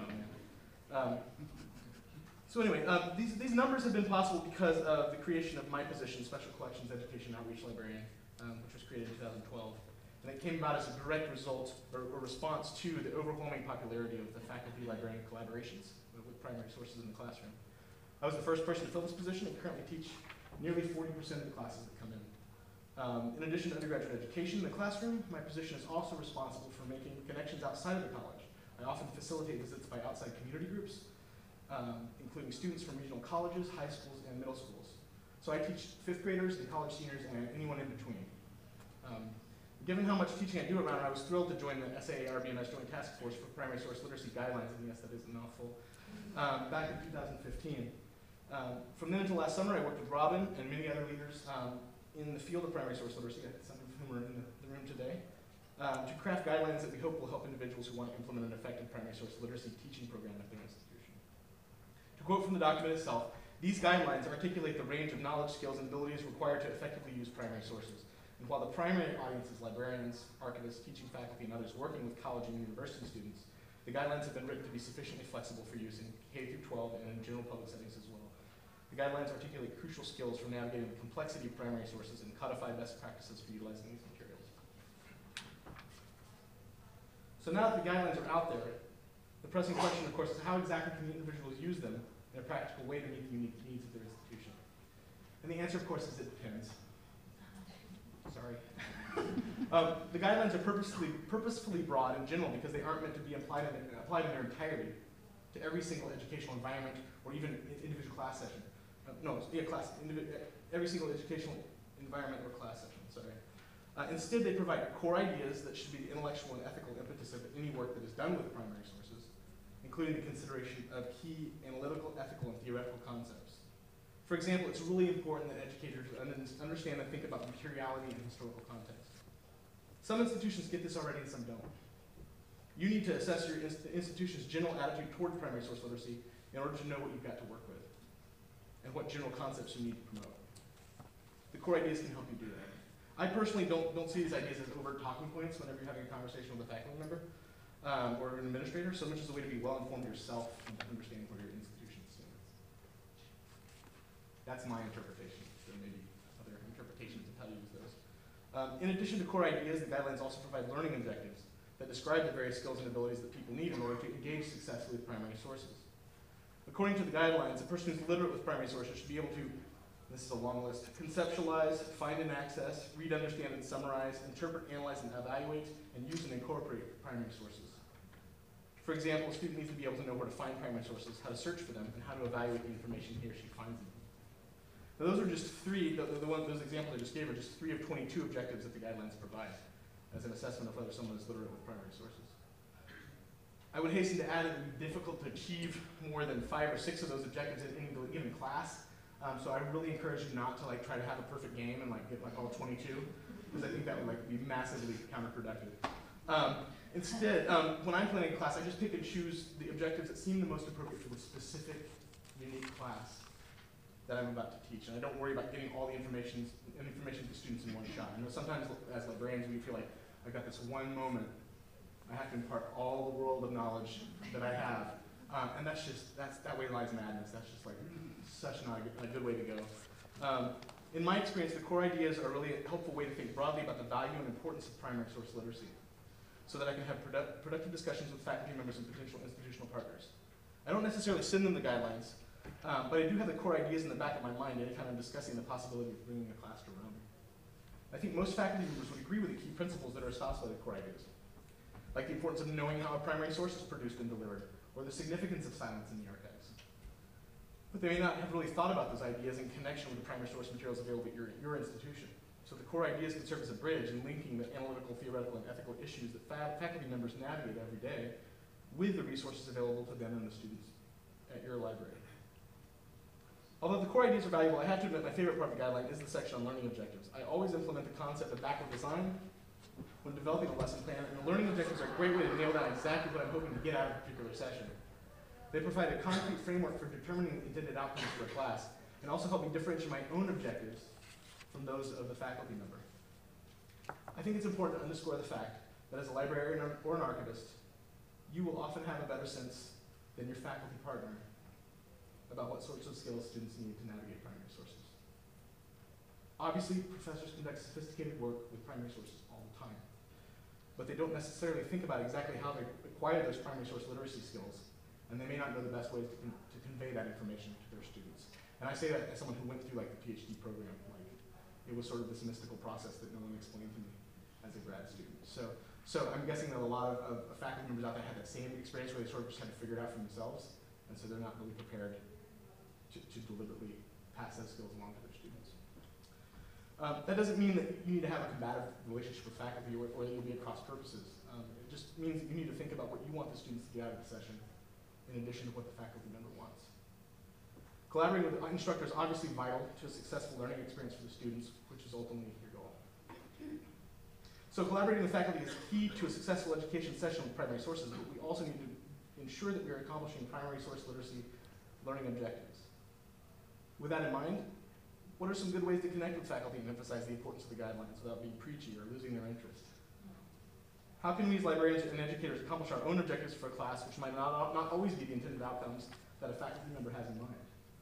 So anyway, these numbers have been possible because of the creation of my position, Special Collections Education Outreach Librarian, which was created in 2012. And it came about as a direct result or response to the overwhelming popularity of the faculty-librarian collaborations with primary sources in the classroom. I was the first person to fill this position and currently teach nearly 40% of the classes that come in. In addition to undergraduate education in the classroom, my position is also responsible for making connections outside of the college. I often facilitate visits by outside community groups, including students from regional colleges, high schools, and middle schools. So I teach 5th graders and college seniors and anyone in between. Given how much teaching I do around, I was thrilled to join the SAA-RBMS Joint Task Force for Primary Source Literacy Guidelines, and yes, that is a mouthful, back in 2015. From then until last summer, I worked with Robin and many other leaders in the field of primary source literacy, some of whom are in the room today, to craft guidelines that we hope will help individuals who want to implement an effective primary source literacy teaching program at their institution. To quote from the document itself, these guidelines articulate the range of knowledge, skills, and abilities required to effectively use primary sources. And while the primary audience is librarians, archivists, teaching faculty, and others working with college and university students, the guidelines have been written to be sufficiently flexible for use in K-12 and in general public settings as well. The guidelines articulate crucial skills for navigating the complexity of primary sources and codify best practices for utilizing these materials. So now that the guidelines are out there, the pressing question, of course, is how exactly can individuals use them in a practical way to meet the unique needs of their institution? And the answer, of course, is it depends. Sorry. The guidelines are purposefully broad in general because they aren't meant to be applied in their entirety to every single educational environment or even individual class session. Every single educational environment or class session, sorry. Instead, they provide core ideas that should be the intellectual and ethical impetus of any work that is done with primary sources, including the consideration of key analytical, ethical, and theoretical concepts. For example, it's really important that educators understand and think about materiality and historical context. Some institutions get this already and some don't. You need to assess your institution's general attitude toward primary source literacy in order to know what you've got to work with and what general concepts you need to promote. The core ideas can help you do that. I personally don't see these ideas as overt talking points whenever you're having a conversation with a faculty member or an administrator, so much as a way to be well-informed yourself and understand where your institution stands. That's my interpretation. There may be other interpretations of how to use those. In addition to core ideas, the guidelines also provide learning objectives that describe the various skills and abilities that people need in order to engage successfully with primary sources. According to the guidelines, a person who's literate with primary sources should be able to, this is a long list, conceptualize, find and access, read, understand, and summarize, interpret, analyze, and evaluate, and use and incorporate primary sources. For example, a student needs to be able to know where to find primary sources, how to search for them, and how to evaluate the information he or she finds in them. Now those are just three, those examples I just gave are just 3 of 22 objectives that the guidelines provide as an assessment of whether someone is literate with primary sources. I would hasten to add that it would be difficult to achieve more than 5 or 6 of those objectives in any given class. So I really encourage you not to try to have a perfect game and get all 22, because I think that would be massively counterproductive. Instead, when I'm planning a class, I just pick and choose the objectives that seem the most appropriate for the specific, unique class that I'm about to teach. And I don't worry about getting all the information to students in one shot. I know sometimes as librarians we feel like I've got this one moment, I have to impart all the world of knowledge that I have. And that way lies madness. That's just such not a good way to go. In my experience, the core ideas are really a helpful way to think broadly about the value and importance of primary source literacy, so that I can have productive discussions with faculty members and potential institutional partners. I don't necessarily send them the guidelines, but I do have the core ideas in the back of my mind anytime I'm discussing the possibility of bringing a class to Rome. I think most faculty members would agree with the key principles that are espoused by the core ideas, like the importance of knowing how a primary source is produced and delivered, or the significance of silence in the archives. But they may not have really thought about those ideas in connection with the primary source materials available at your institution. So the core ideas can serve as a bridge in linking the analytical, theoretical, and ethical issues that faculty members navigate every day with the resources available to them and the students at your library. Although the core ideas are valuable, I have to admit my favorite part of the guideline is the section on learning objectives. I always implement the concept of backward design when developing a lesson plan, and the learning objectives are a great way to nail down exactly what I'm hoping to get out of a particular session. They provide a concrete framework for determining intended outcomes for a class, and also help me differentiate my own objectives from those of the faculty member. I think it's important to underscore the fact that as a librarian or an archivist, you will often have a better sense than your faculty partner about what sorts of skills students need to navigate primary sources. Obviously, professors conduct sophisticated work with primary sources all the time. but they don't necessarily think about exactly how they acquire those primary source literacy skills, and they may not know the best ways to convey that information to their students. And I say that as someone who went through like the PhD program. Like, it was sort of this mystical process that no one explained to me as a grad student. So I'm guessing that a lot of faculty members out there had that same experience where they sort of just had to figure it out for themselves, and so they're not really prepared to deliberately pass those skills along to their students. That doesn't mean that you need to have a combative relationship with faculty or that you'll be at cross purposes. It just means that you need to think about what you want the students to get out of the session in addition to what the faculty member wants. Collaborating with instructors is obviously vital to a successful learning experience for the students, which is ultimately your goal. So collaborating with faculty is key to a successful education session with primary sources, but we also need to ensure that we are accomplishing primary source literacy learning objectives. With that in mind, what are some good ways to connect with faculty and emphasize the importance of the guidelines without being preachy or losing their interest? How can we as librarians and educators accomplish our own objectives for a class which might not always be the intended outcomes that a faculty member has in mind?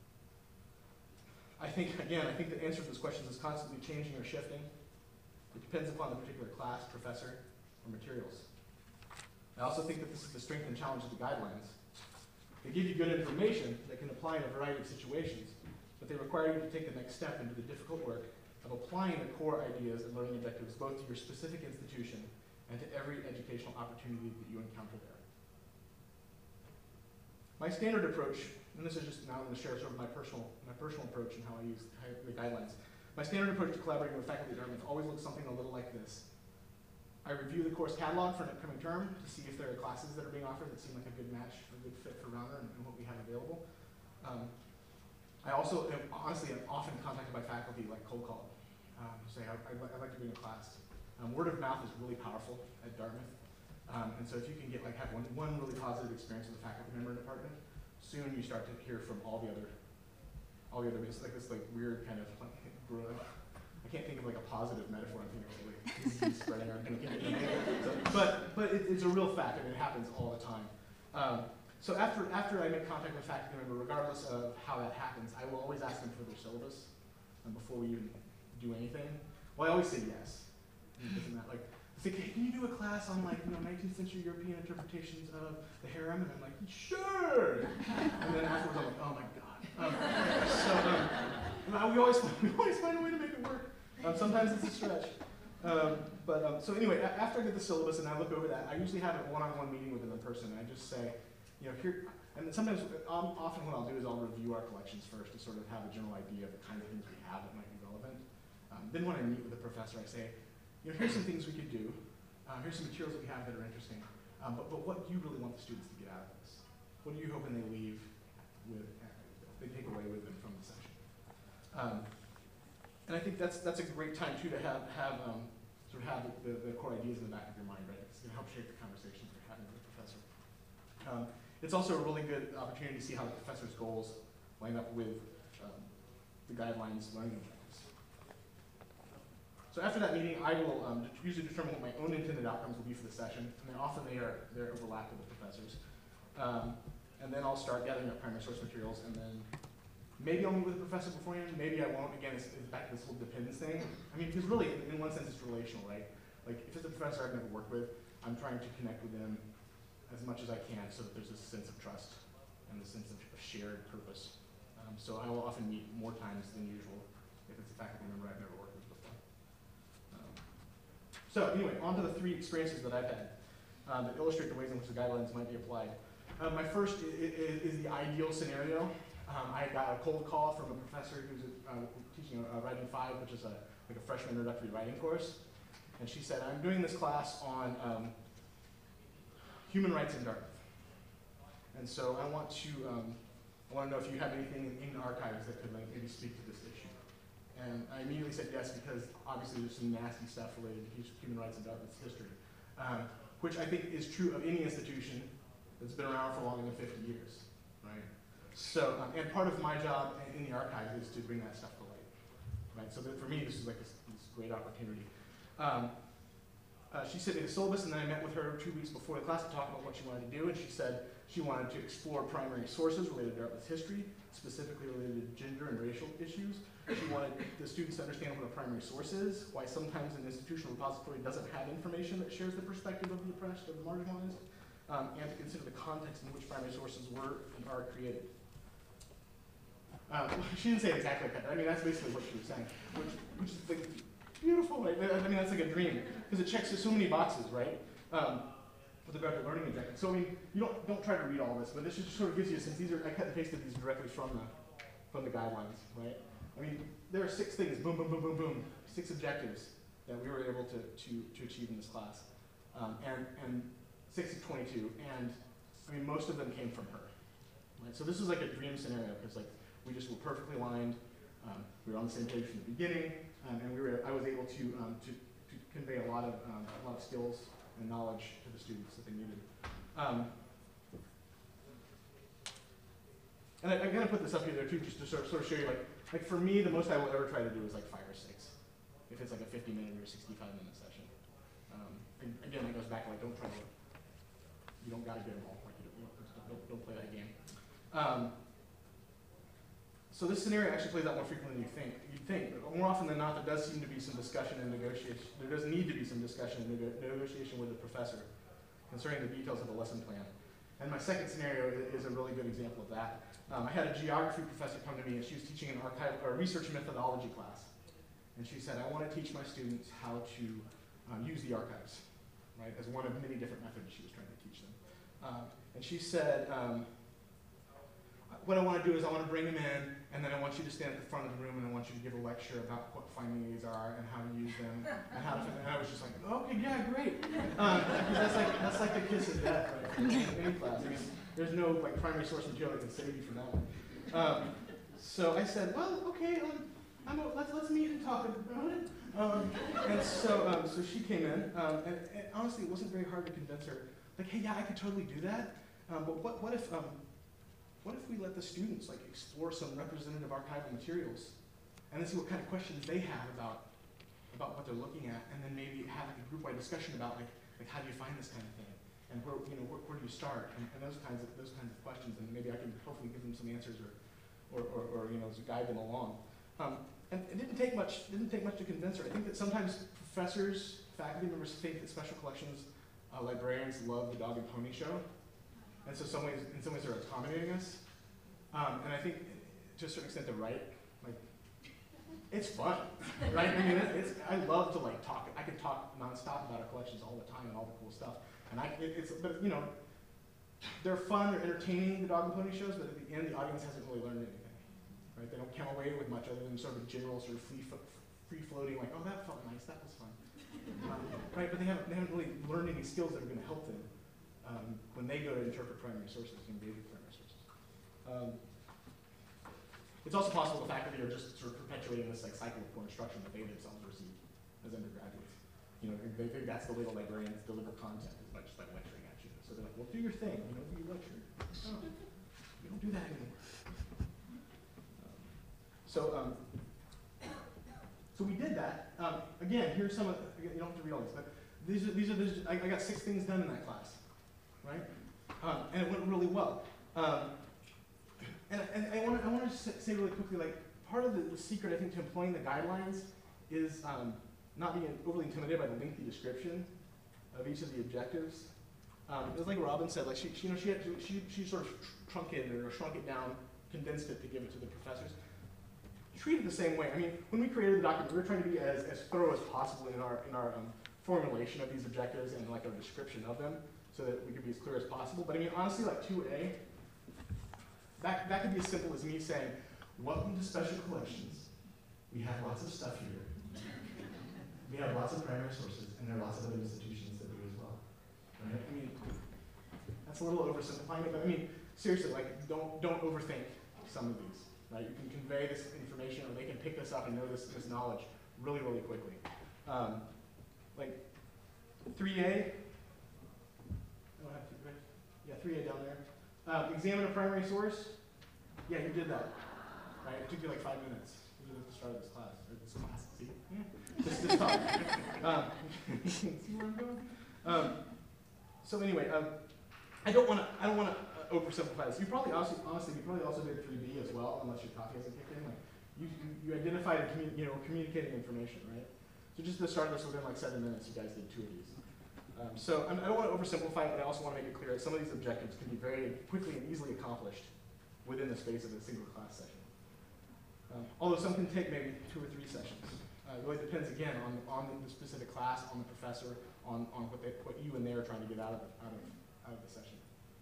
I think the answer to those questions is constantly changing or shifting. It depends upon the particular class, professor, or materials. I also think that this is the strength and challenge of the guidelines. They give you good information that can apply in a variety of situations, but they require you to take the next step into the difficult work of applying the core ideas and learning objectives both to your specific institution and to every educational opportunity that you encounter there. My standard approach, and this is just now I'm going to share sort of my personal approach and how I use the guidelines. My standard approach to collaborating with faculty at Dartmouth always looks something a little like this. I review the course catalog for an upcoming term to see if there are classes that are being offered that seem like a good match, a good fit for Rauner and what we have available. I also am often contacted by faculty, like cold call, say I'd like to be in a class. Word of mouth is really powerful at Dartmouth, and so if you can get have one really positive experience with a faculty member in a department, soon you start to hear from all the other. It's like this weird kind of I can't think of like a positive metaphor. I'm thinking of like disease spreading or but it's a real fact. I mean, it happens all the time. So after I make contact with a faculty member, regardless of how that happens, I will always ask them for their syllabus before we even do anything. Well, I always say yes. Doesn't that like say, hey, can you do a class on 19th century European interpretations of the harem? And I'm like, sure. And then afterwards, I'm like, oh my god. We always find a way to make it work. Sometimes it's a stretch. So anyway, after I get the syllabus and I look over that, I usually have a one-on-one meeting with them in person, and I just say, here, and then sometimes, often what I'll do is I'll review our collections first to sort of have a general idea of the kind of things we have that might be relevant. Then when I meet with the professor, I say, here's some things we could do. Here's some materials that we have that are interesting. But what do you really want the students to get out of this? What are you hoping they leave with, they take away with them from the session? And I think that's a great time too to have the core ideas in the back of your mind, right? It's going to help shape the conversation you're having with the professor. It's also a really good opportunity to see how the professor's goals line up with the guidelines learning objectives. So after that meeting, I will usually determine what my own intended outcomes will be for the session, and then often they're overlapped with the professors. And then I'll start gathering up primary source materials, and then maybe I'll meet with the professor beforehand, maybe I won't. Again, it's back to this whole depends thing. I mean, because really, in one sense, it's relational, right? Like, if it's a professor I've never worked with, I'm trying to connect with them as much as I can so that there's this sense of trust and this sense of shared purpose. So I will often meet more times than usual if it's a faculty member I've never worked with before. So anyway, on to the 3 experiences that I've had that illustrate the ways in which the guidelines might be applied. My first is the ideal scenario. I got a cold call from a professor who's teaching Writing 5, which is like a freshman introductory writing course. And she said, I'm doing this class on human rights in Dartmouth. And so I want to know if you have anything in the archives that could maybe speak to this issue. And I immediately said yes, because obviously there's some nasty stuff related to human rights in Dartmouth's history, which I think is true of any institution that's been around for longer than 50 years, right? So, and part of my job in the archives is to bring that stuff to light, right? So for me, this is like this great opportunity. She sent me the syllabus, and then I met with her 2 weeks before the class to talk about what she wanted to do, and she said, She wanted to explore primary sources related to Dartmouth's history, specifically related to gender and racial issues. She wanted the students to understand what a primary source is, why sometimes an institutional repository doesn't have information that shares the perspective of the oppressed or the marginalized, and to consider the context in which primary sources were and are created. She didn't say it exactly like that. I mean, that's basically what she was saying, which is like beautiful. Right? I mean, that's like a dream because it checks so many boxes, right? With regard to learning objectives. So I mean, you don't try to read all this, but this just sort of gives you a sense. I cut and pasted these directly from the guidelines, right? I mean, there are 6 things, boom, boom, boom, boom, boom, 6 objectives that we were able to achieve in this class, and 6 of 22, and I mean, most of them came from her, right? So this is like a dream scenario because like we just were perfectly aligned, we were on the same page from the beginning, and I was able to convey a lot of skills and knowledge to the students that they needed. And I'm going to put this up here there too, just to sort of show you, like for me, the most I will ever try to do is like 5 or 6, if it's like a 50-minute or 65-minute session. And again, that goes back to like, don't try to, you don't got to get them all, like don't play that game. So this scenario actually plays out more frequently than you'd think, but more often than not, there does seem to be some discussion and negotiation. There does need to be some discussion and negotiation with the professor concerning the details of the lesson plan. And my second scenario is a really good example of that. I had a geography professor come to me, and she was teaching an research methodology class. And she said, I want to teach my students how to use the archives, right, as one of many different methods she was trying to teach them. And she said, what I want to do is I want to bring them in, and then I want you to stand at the front of the room, and I want you to give a lecture about what finding aids are and how to use them, and how to. And I was just like, okay, yeah, great. That's like the kiss of death, right? In any class. I mean, there's no like primary source material that can save you from that one. So I said, well, okay, let's meet and talk about it. And so she came in, and honestly, it wasn't very hard to convince her. Like, hey, yeah, I could totally do that. But what if we let the students like explore some representative archival materials, and then see what kind of questions they have about what they're looking at, and then maybe have like a group-wide discussion about like how do you find this kind of thing, and where do you start, and those kinds of questions, and maybe I can hopefully give them some answers or guide them along. And it didn't take much to convince her. I think that sometimes professors, faculty members think that special collections librarians love the dog and pony show. And so in some ways they're accommodating us. And I think to a certain extent they're right. Like, it's fun, right? I mean, I love to like talk. I can talk nonstop about our collections all the time and all the cool stuff. And but you know, they're fun, they're entertaining, the dog and pony shows, but at the end the audience hasn't really learned anything, right? They don't come away with much other than sort of a general sort of free-floating, like, oh, that felt nice, that was fun. Right, but they haven't really learned any skills that are going to help them when they go to interpret primary sources and engage with primary sources. It's also possible the faculty are just sort of perpetuating this like cycle of poor instruction that they themselves received as undergraduates. You know, they think that's the way the librarians deliver content, is by just by lecturing at you. So they're like, well, do your thing, do your lecture. Oh, we don't do that anymore. So we did that. Again, here's some of you don't have to read all these, but these are I got 6 things done in that class, right? And it went really well. And I want to say really quickly, like, part of the secret, I think, to employing the guidelines is not being overly intimidated by the lengthy description of each of the objectives. It was like Robin said, like she sort of truncated it or shrunk it down, condensed it to give it to the professors. Treat it the same way. I mean, when we created the document, we were trying to be as thorough as possible in our formulation of these objectives and like our description of them, so that we could be as clear as possible. But I mean, honestly, like 2A, that could be as simple as me saying, welcome to Special Collections. We have lots of stuff here. We have lots of primary sources, and there are lots of other institutions that do as well. Right? I mean, that's a little oversimplifying it, but I mean, seriously, like, don't overthink some of these. Right? You can convey this information, or they can pick this up and know this knowledge really, really quickly. Like 3A. Oh, I have to, right? Yeah, 3A down there. Examine a primary source. Yeah, you did that. Right? It took you like 5 minutes. You did it at the start of this class, or this class. See? Yeah. This talk. See where I'm going? So anyway, I don't want to oversimplify this. You probably also, honestly, you probably also did 3B as well, unless your copy hasn't kicked in. Like, you identified and communicating information, right? So just to start this within like 7 minutes, you guys did 2 of these. So I don't want to oversimplify it, but I also want to make it clear that some of these objectives can be very quickly and easily accomplished within the space of a single class session. Although some can take maybe 2 or 3 sessions. It really depends again on the specific class, on the professor, on what you and they are trying to get out of the session.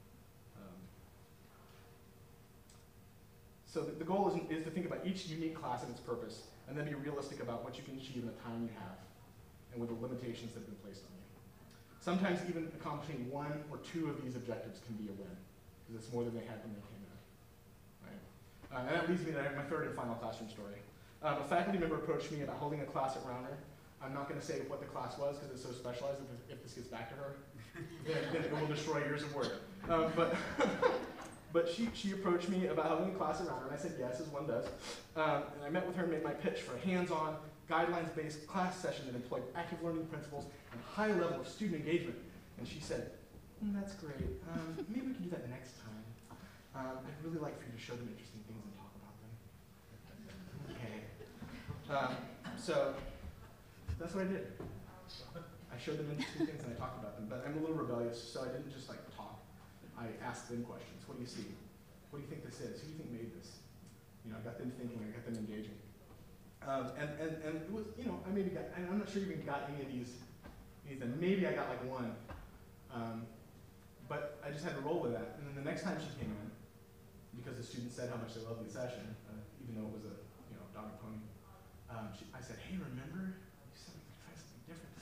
So the goal is to think about each unique class and its purpose, and then be realistic about what you can achieve in the time you have, and with the limitations that have been placed on you. Sometimes even accomplishing 1 or 2 of these objectives can be a win, because it's more than they had when they came in. Right? And that leads me to my third and final classroom story. A faculty member approached me about holding a class at Rauner. I'm not going to say what the class was because it's so specialized. If this gets back to her, then it will destroy years of work. But she approached me about holding a class at Rauner, and I said yes, as one does. And I met with her and made my pitch for a hands-on, guidelines-based class session that employed active learning principles and a high level of student engagement. And she said, that's great. Maybe we can do that next time. I'd really like for you to show them interesting things and talk about them. Okay. So that's what I did. I showed them interesting things and I talked about them. But I'm a little rebellious, so I didn't just like talk. I asked them questions. What do you see? What do you think this is? Who do you think made this? I got them thinking. I got them engaging. And it was, I maybe got, I'm not sure you even got any of these. And maybe I got like 1. But I just had to roll with that. And then the next time she came in, because the students said how much they loved the session, even though it was a dog and pony, I said, hey, remember? You said we could try something different.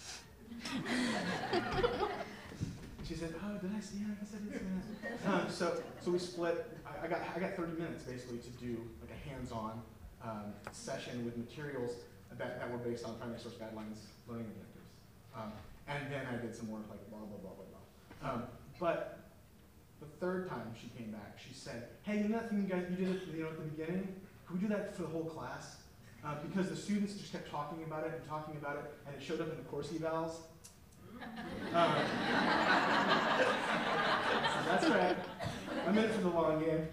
She said, oh, did I see? Yeah, I guess I did see that. So we split. I got 30 minutes basically to do like a hands-on session with materials that were based on primary source guidelines learning objectives. And then I did some more like blah, blah, blah, blah, blah. But the third time she came back, she said, hey, you know that thing you did at the beginning? Could we do that for the whole class? Because the students just kept talking about it, and it showed up in the course evals. That's right. I'm in it for the long game.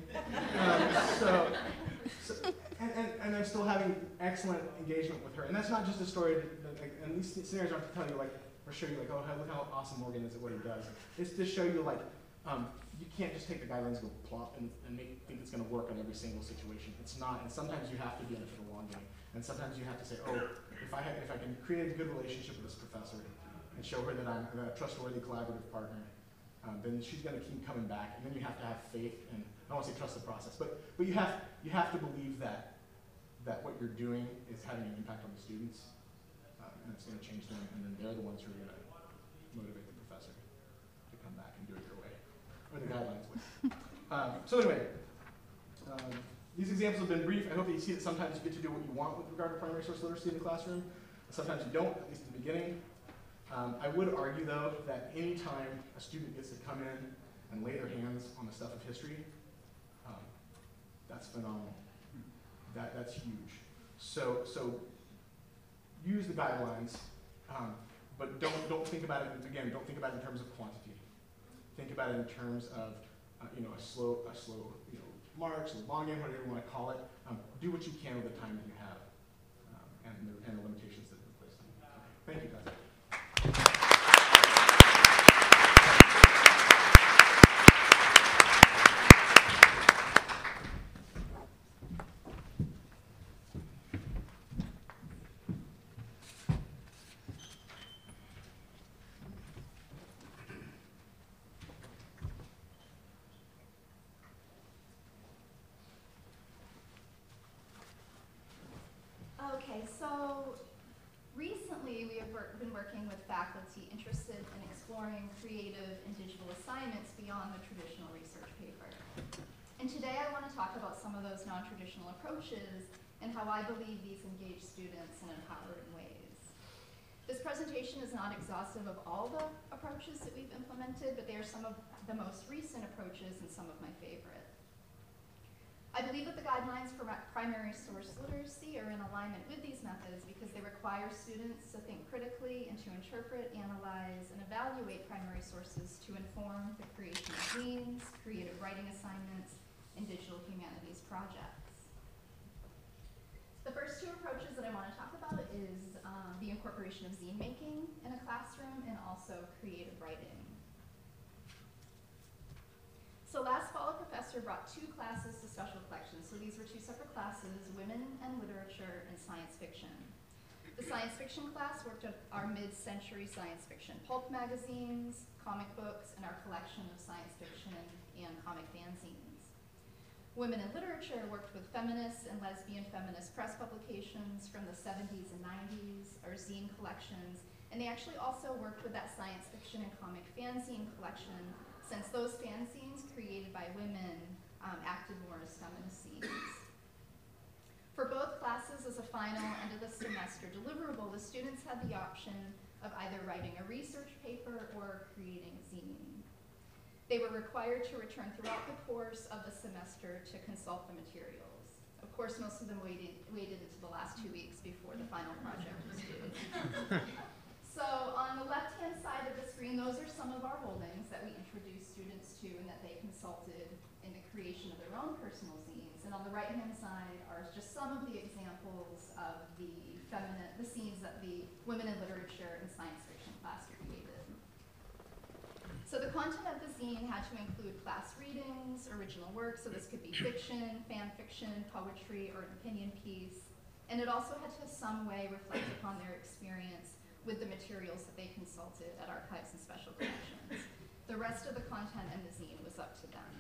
And I'm still having excellent engagement with her. And that's not just a story, and these scenarios aren't to tell you, or show you, oh, look how awesome Morgan is at what he does. It's to show you, you can't just take the guidelines and go plop and think it's going to work on every single situation. It's not, and sometimes you have to be in it for the long game. And sometimes you have to say, oh, if I can create a good relationship with this professor and show her that I'm a trustworthy collaborative partner, then she's going to keep coming back. And then you have to have faith, and I don't want to say trust the process, but you have to believe that what you're doing is having an impact on the students, and it's going to change them, and then they're the ones who are going to motivate the professor to come back and do it their way, or the guidelines way. So anyway, these examples have been brief. I hope that you see that sometimes you get to do what you want with regard to primary source literacy in the classroom. Sometimes you don't, at least in the beginning. I would argue, though, that any time a student gets to come in and lay their hands on the stuff of history, that's phenomenal. That's huge. So use the guidelines, but don't think about it, again, don't think about it in terms of quantity. Think about it in terms of a slow march, a long game, whatever you want to call it. Do what you can with the time that you have, and the limitations that are placed on you. Thank you, guys. Okay, so recently we have been working with faculty interested in exploring creative and digital assignments beyond the traditional research paper. And today I want to talk about some of those non-traditional approaches and how I believe these engage students in empowering ways. This presentation is not exhaustive of all the approaches that we've implemented, but they are some of the most recent approaches and some of my favorite. I've believe that the guidelines for primary source literacy are in alignment with these methods because they require students to think critically and to interpret, analyze, and evaluate primary sources to inform the creation of zines, creative writing assignments, and digital humanities projects. The first two approaches that I want to talk about is the incorporation of zine making in a classroom and also creative writing. So last fall, a professor brought 2 classes to special collections. So these were 2 separate classes, Women and Literature and Science Fiction. The science fiction class worked at our mid-century science fiction pulp magazines, comic books, and our collection of science fiction and comic fanzines. Women in Literature worked with feminist and lesbian feminist press publications from the 70s and 90s, our zine collections, and they actually also worked with that science fiction and comic fanzine collection, since those fanzines created by women acted more as feminist zines. For both classes, as a final end of the semester deliverable, the students had the option of either writing a research paper or creating a zine. They were required to return throughout the course of the semester to consult the materials. Of course, most of them waited into the last 2 weeks before the final project was due. So on the left-hand side of the screen, those are some of our holdings that we introduced students to and that they consulted in the creation of their own personal zines. And on the right-hand side are just some of the examples of the zines that the Women in Literature and Science Fiction class created. So the content of the zine had to include class readings, original works, so this could be fiction, fan fiction, poetry, or an opinion piece. And it also had to in some way reflect upon their experience with the materials that they consulted at archives and special collections. The rest of the content in the zine was up to them.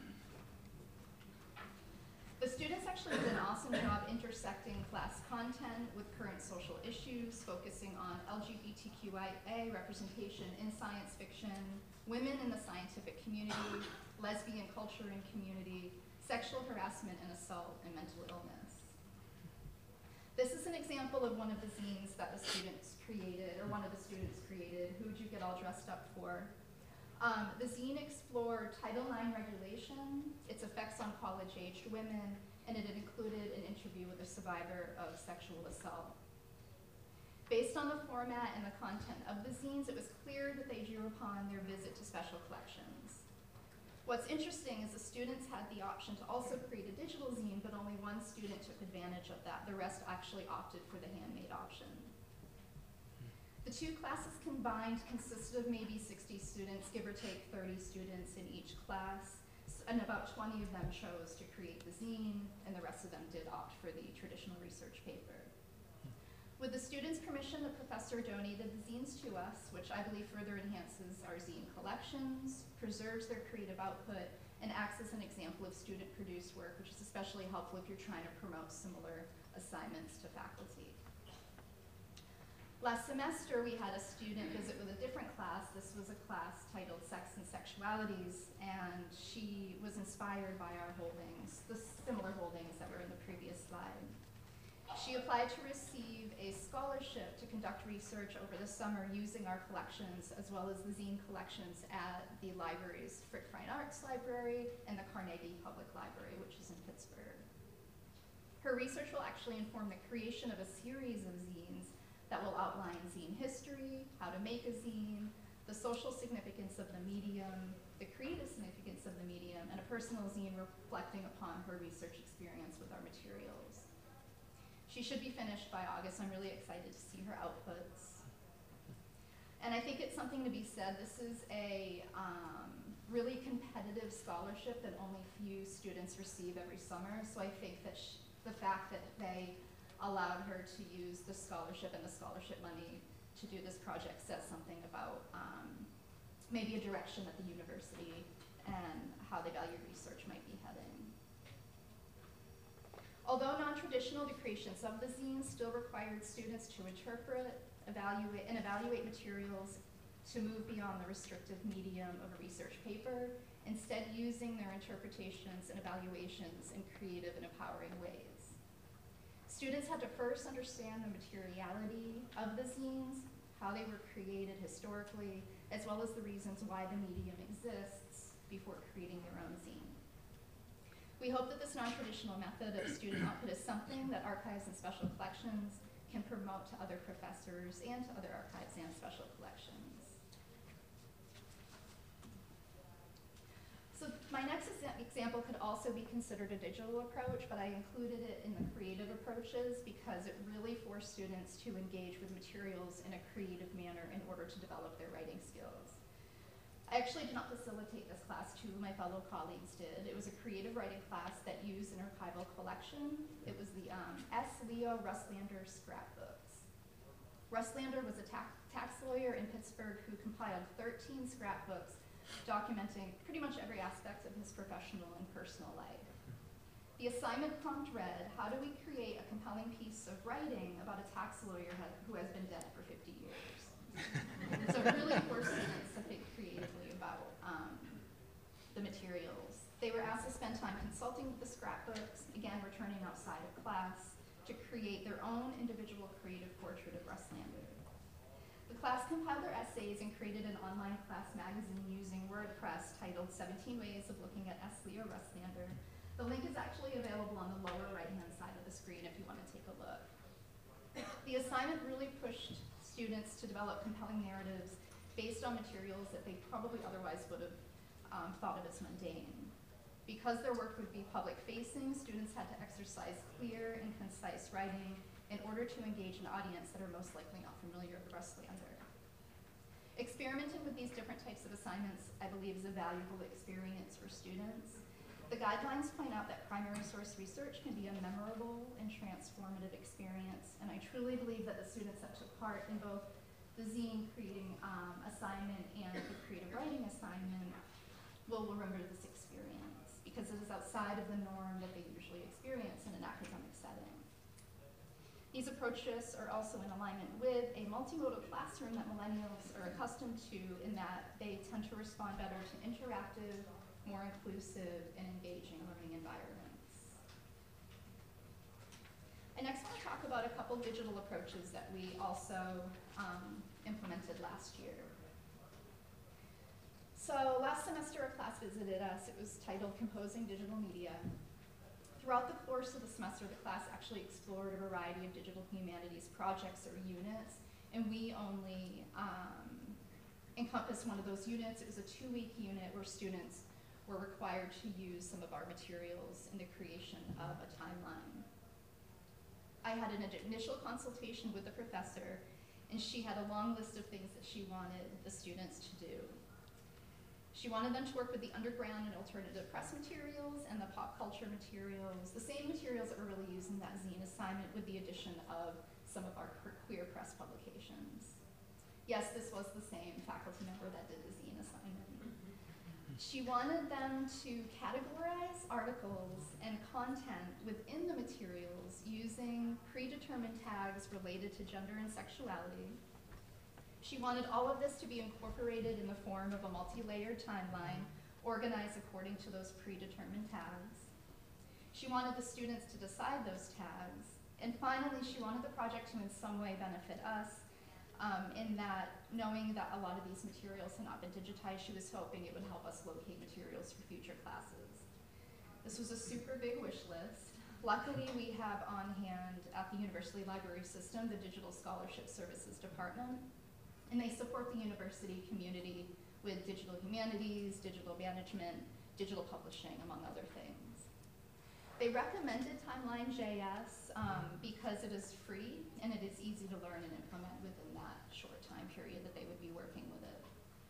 The students actually did an awesome job intersecting class content with current social issues, focusing on LGBTQIA representation in science fiction, women in the scientific community, lesbian culture and community, sexual harassment and assault, and mental illness. This is an example of one of the zines that the students created, or one of the students created. Who would you get all dressed up for? The zine explored Title IX regulation, its effects on college-aged women, and it had included an interview with a survivor of sexual assault. Based on the format and the content of the zines, it was clear that they drew upon their visit to special collections. What's interesting is the students had the option to also create a digital zine, but only one student took advantage of that. The rest actually opted for the handmade option. The 2 classes combined consisted of maybe 60 students, give or take 30 students in each class, and about 20 of them chose to create the zine, and the rest of them did opt for the traditional research paper. With the students' permission, the professor donated the zines to us, which I believe further enhances our zine collections, preserves their creative output, and acts as an example of student-produced work, which is especially helpful if you're trying to promote similar assignments to faculty. Last semester, we had a student visit with a different class. This was a class titled Sex and Sexualities, and she was inspired by our holdings, the similar holdings that were in the previous slide. She applied to receive a scholarship to conduct research over the summer using our collections, as well as the zine collections at the library's Frick Fine Arts Library and the Carnegie Public Library, which is in Pittsburgh. Her research will actually inform the creation of a series of zines that will outline zine history, how to make a zine, the social significance of the medium, the creative significance of the medium, and a personal zine reflecting upon her research experience with our materials. She should be finished by August. I'm really excited to see her outputs. And I think it's something to be said. This is a really competitive scholarship that only few students receive every summer. So I think that the fact that they allowed her to use the scholarship and the scholarship money to do this project says something about maybe a direction that the university and how they value research might be heading. Although non-traditional, the creations of the zine still required students to interpret, evaluate materials to move beyond the restrictive medium of a research paper, instead using their interpretations and evaluations in creative and empowering ways. Students had to first understand the materiality of the zines, how they were created historically, as well as the reasons why the medium exists before creating their own zine. We hope that this non-traditional method of student output is something that archives and special collections can promote to other professors and to other archives and special collections. So my next example could also be considered a digital approach, but I included it in the creative approaches because it really forced students to engage with materials in a creative manner in order to develop their writing skills. I actually did not facilitate this class, two of my fellow colleagues did. It was a creative writing class that used an archival collection. It was the S. Leo Russlander scrapbooks. Russlander was a tax lawyer in Pittsburgh who compiled 13 scrapbooks documenting pretty much every aspect of his professional and personal life. The assignment prompt read, how do we create a compelling piece of writing about a tax lawyer who has been dead for 50 years? So it really forced students to think creatively about the materials. They were asked to spend time consulting with the scrapbooks, again returning outside of class, to create their own individual creative portrait of Russlander. The class compiled their essays and created an online class magazine using WordPress titled 17 Ways of Looking at S. Leo Russlander. The link is actually available on the lower right-hand side of the screen if you want to take a look. The assignment really pushed students to develop compelling narratives based on materials that they probably otherwise would have thought of as mundane. Because their work would be public-facing, students had to exercise clear and concise writing in order to engage an audience that are most likely not familiar with Russlander. Experimenting with these different types of assignments, I believe, is a valuable experience for students. The guidelines point out that primary source research can be a memorable and transformative experience, and I truly believe that the students that took part in both the zine creating assignment and the creative writing assignment will remember this experience because it is outside of the norm that they usually experience in an academic setting. These approaches are also in alignment with a multimodal classroom that millennials are accustomed to in that they tend to respond better to interactive, more inclusive, and engaging learning environments. I next want to talk about a couple digital approaches that we also implemented last year. So last semester a class visited us. It was titled Composing Digital Media. Throughout the course of the semester, the class actually explored a variety of digital humanities projects or units, and we only encompassed one of those units. It was a 2-week unit where students were required to use some of our materials in the creation of a timeline. I had an initial consultation with the professor, and she had a long list of things that she wanted the students to do. She wanted them to work with the underground and alternative press materials and the pop culture materials, the same materials that were really used in that zine assignment with the addition of some of our queer press publications. Yes, this was the same faculty member that did the zine assignment. She wanted them to categorize articles and content within the materials using predetermined tags related to gender and sexuality. She wanted all of this to be incorporated in the form of a multi-layered timeline organized according to those predetermined tags. She wanted the students to decide those tags. And finally, she wanted the project to in some way benefit us in that knowing that a lot of these materials had not been digitized, she was hoping it would help us locate materials for future classes. This was a super big wish list. Luckily, we have on hand at the University Library System the Digital Scholarship Services Department, and they support the university community with digital humanities, digital management, digital publishing, among other things. They recommended Timeline.js because it is free and it is easy to learn and implement within that short time period that they would be working with it.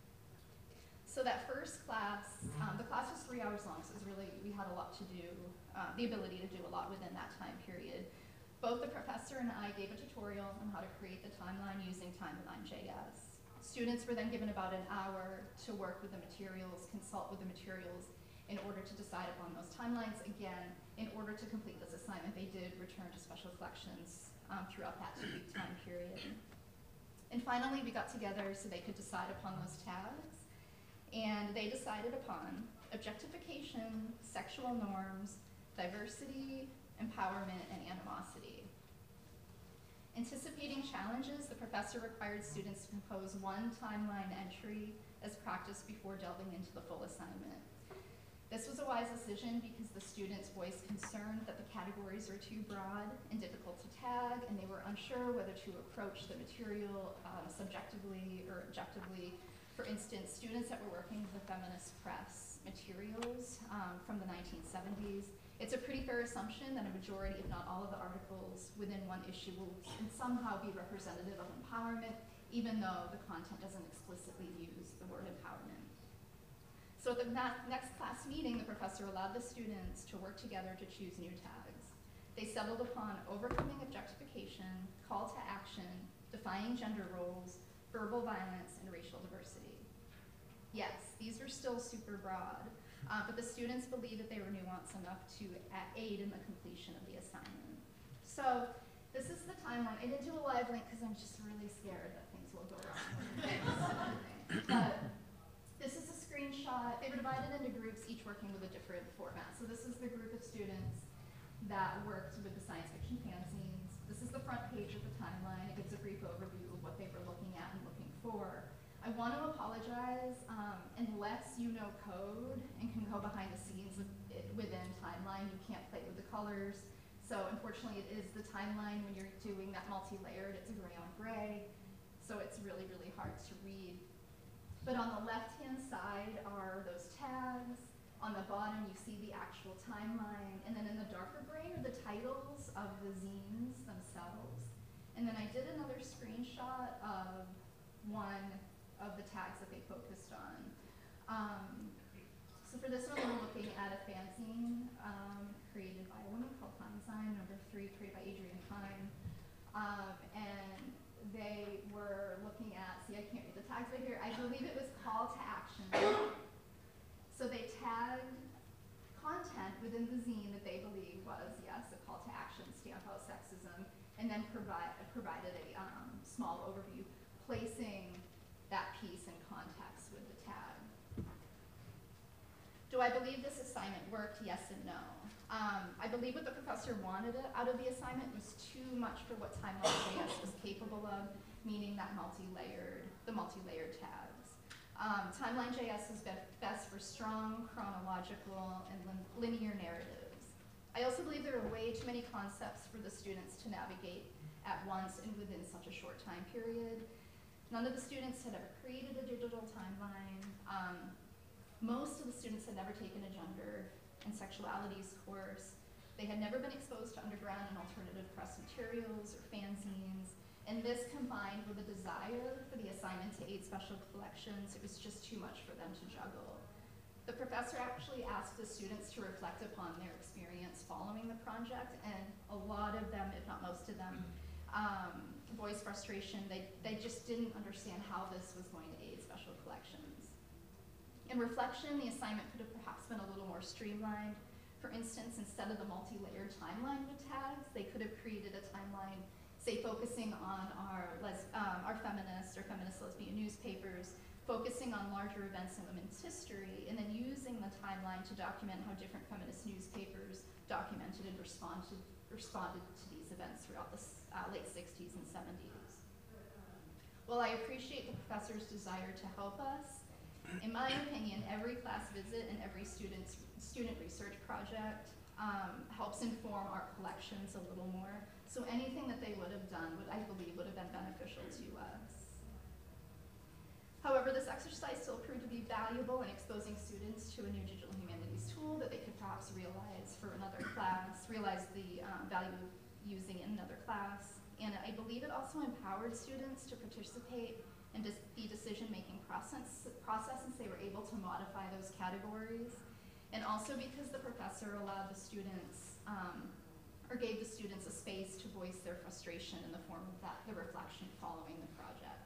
So that first class, the class was 3 hours long, so it was really, we had a lot to do, the ability to do a lot within that time period. Both the professor and I gave a tutorial on how to create the timeline using Timeline.js. Students were then given about an hour to work with the materials, consult with the materials, in order to decide upon those timelines. Again, in order to complete this assignment, they did return to special collections throughout that 2-week time period. And finally, we got together so they could decide upon those tags. And they decided upon objectification, sexual norms, diversity, empowerment, and animosity. Anticipating challenges, the professor required students to compose one timeline entry as practice before delving into the full assignment. This was a wise decision because the students voiced concern that the categories are too broad and difficult to tag, and they were unsure whether to approach the material subjectively or objectively. For instance, students that were working with the feminist press materials from the 1970s, it's a pretty fair assumption that a majority, if not all of the articles within one issue will somehow be representative of empowerment, even though the content doesn't explicitly use the word empowerment. So at the next class meeting, the professor allowed the students to work together to choose new tags. They settled upon overcoming objectification, call to action, defying gender roles, verbal violence, and racial diversity. Yes, these were still super broad, but the students believed that they were nuanced enough to aid in the completion of the assignment. So this is the timeline. I didn't do a live link because I'm just really scared that things will go wrong. But this is a screenshot. They were divided into groups, each working with a different format. So this is the group of students that worked with the science fiction fanzines. This is the front page of the timeline. It gives a brief overview of what they were looking at and looking for. I want to apologize, unless you know code and can go behind the scenes within timeline, you can't play with the colors. So unfortunately, it is the timeline when you're doing that multi-layered, it's a gray on gray. So it's really, really hard to read. But on the left-hand side are those tags. On the bottom, you see the actual timeline. And then in the darker gray are the titles of the zines themselves. And then I did another screenshot of one of the tags that they focused on. So for this one, we're looking at a fanzine created by a woman called Pine number 3, created by Adrienne Pine. And they were looking at, see, I can't read the tags right here. I believe it was call to action. So they tagged content within the zine that they believed was, yes, a call to action, stamp out sexism, and then provided a small overview, placing that piece in context with the tag. Do I believe this assignment worked? Yes and no. I believe what the professor wanted out of the assignment was too much for what Timeline.js was capable of, meaning that the multi-layered tags. Timeline.js is best for strong, chronological, and linear narratives. I also believe there are way too many concepts for the students to navigate at once and within such a short time period. None of the students had ever created a digital timeline. Most of the students had never taken a gender and sexualities course. They had never been exposed to underground and alternative press materials or fanzines. And this combined with a desire for the assignment to aid special collections, it was just too much for them to juggle. The professor actually asked the students to reflect upon their experience following the project, and a lot of them, if not most of them, voiced frustration. They just didn't understand how this was going to aid special collections. In reflection, the assignment could have perhaps been a little more streamlined. For instance, instead of the multi-layered timeline with tags, they could have created a timeline, say, focusing on our feminist or feminist lesbian newspapers, focusing on larger events in women's history, and then using the timeline to document how different feminist newspapers documented and responded to these events throughout the late 60s and 70s. While I appreciate the professor's desire to help us, in my opinion, every class visit and every student research project helps inform our collections a little more. So anything that they would have done, I believe, would have been beneficial to us. However, this exercise still proved to be valuable in exposing students to a new digital humanities tool that they could perhaps realize for another class, realize the value of using in another class. And I believe it also empowered students to participate in the decision-making process since they were able to modify those categories. And also because the professor allowed the students, or gave the students a space to voice their frustration in the form of the reflection following the project.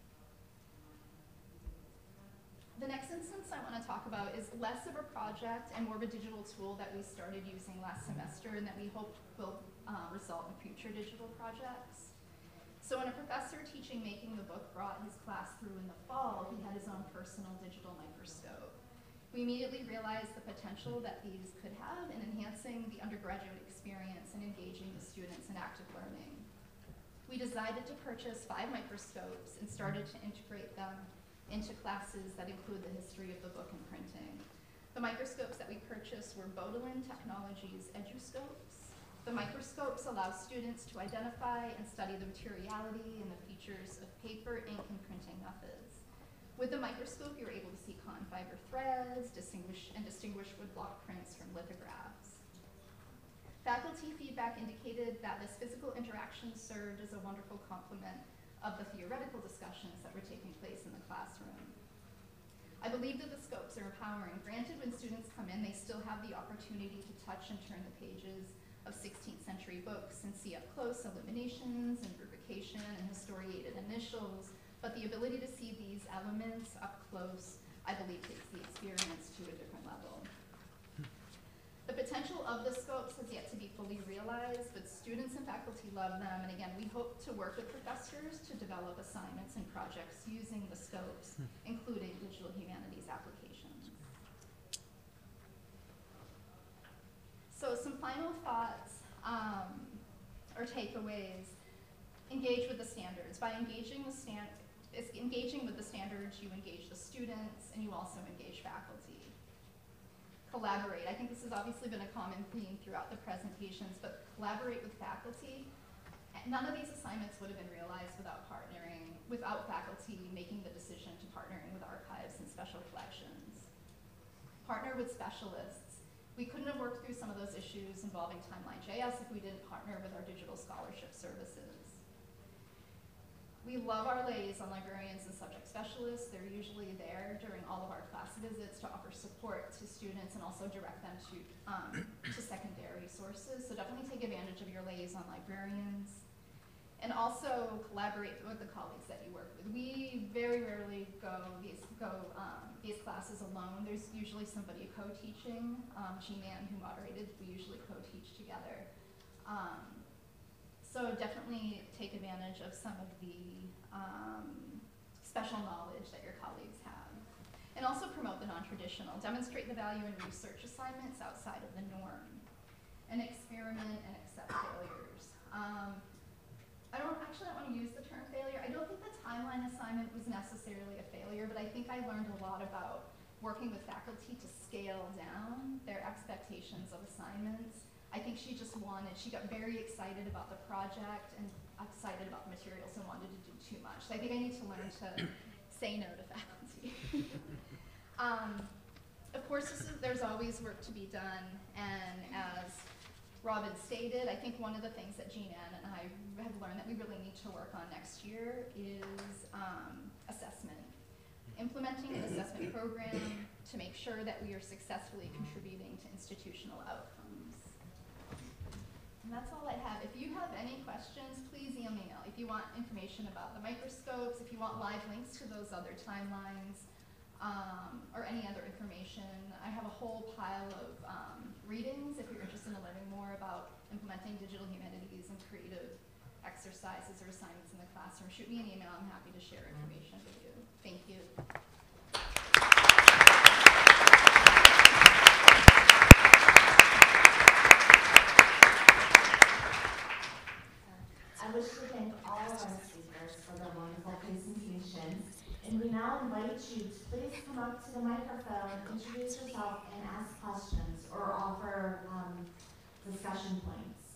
The next instance I want to talk about is less of a project and more of a digital tool that we started using last semester and that we hope will result in future digital projects. So when a professor teaching Making the Book brought his class through in the fall, he had his own personal digital microscope. We immediately realized the potential that these could have in enhancing the undergraduate experience and engaging the students in active learning. We decided to purchase 5 microscopes and started to integrate them into classes that include the history of the book and printing. The microscopes that we purchased were Bodilin Technologies EduScopes. The microscopes allow students to identify and study the materiality and the features of paper, ink, and printing methods. With the microscope, you're able to see cotton fiber threads, distinguish woodblock prints from lithographs. Faculty feedback indicated that this physical interaction served as a wonderful complement of the theoretical discussions that were taking place in the classroom. I believe that the scopes are empowering. Granted, when students come in, they still have the opportunity to touch and turn the pages of 16th century books and see up close illuminations and rubrication and historiated initials, but the ability to see these elements up close, I believe, takes the experience to a different level. The potential of the scopes has yet to be fully realized, but students and faculty love them, and again, we hope to work with professors to develop assignments and projects using the scopes, including digital humanities applications. So some final thoughts or takeaways. Engage with the standards. By engaging with the standards, you engage the students, and you also engage faculty. Collaborate. I think this has obviously been a common theme throughout the presentations, but collaborate with faculty. None of these assignments would have been realized without faculty making the decision to partnering with archives and special collections. Partner with specialists. We couldn't have worked through some of those issues involving Timeline.js if we didn't partner with our digital scholarship services. We love our liaison librarians and subject specialists. They're usually there during all of our class visits to offer support to students and also direct them to secondary sources. So definitely take advantage of your liaison librarians. And also collaborate with the colleagues that you work with. We very rarely go these classes alone. There's usually somebody co-teaching. G-Man, who moderated, we usually co-teach together. So definitely take advantage of some of the special knowledge that your colleagues have. And also promote the non-traditional. Demonstrate the value in research assignments outside of the norm. And experiment and accept failures. I don't want to use the term failure. I don't think the timeline assignment was necessarily a failure, but I think I learned a lot about working with faculty to scale down their expectations of assignments. I think she got very excited about the project and excited about the materials and wanted to do too much. So I think I need to learn to say no to faculty. Of course, there's always work to be done, and as Robin stated, I think one of the things that Jean Ann and I have learned that we really need to work on next year is assessment. Implementing an assessment program to make sure that we are successfully contributing to institutional outcomes. And that's all I have. If you have any questions, please email. If you want information about the microscopes, if you want live links to those other timelines, or any other information, I have a whole pile of readings if you're interested in learning more about implementing digital humanities and creative exercises or assignments in the classroom. Shoot me an email. I'm happy to share information with you. Thank you. I wish to thank all of our speakers for their wonderful presentations. And we now invite you to please come up to the microphone, introduce yourself, and ask questions or offer discussion points.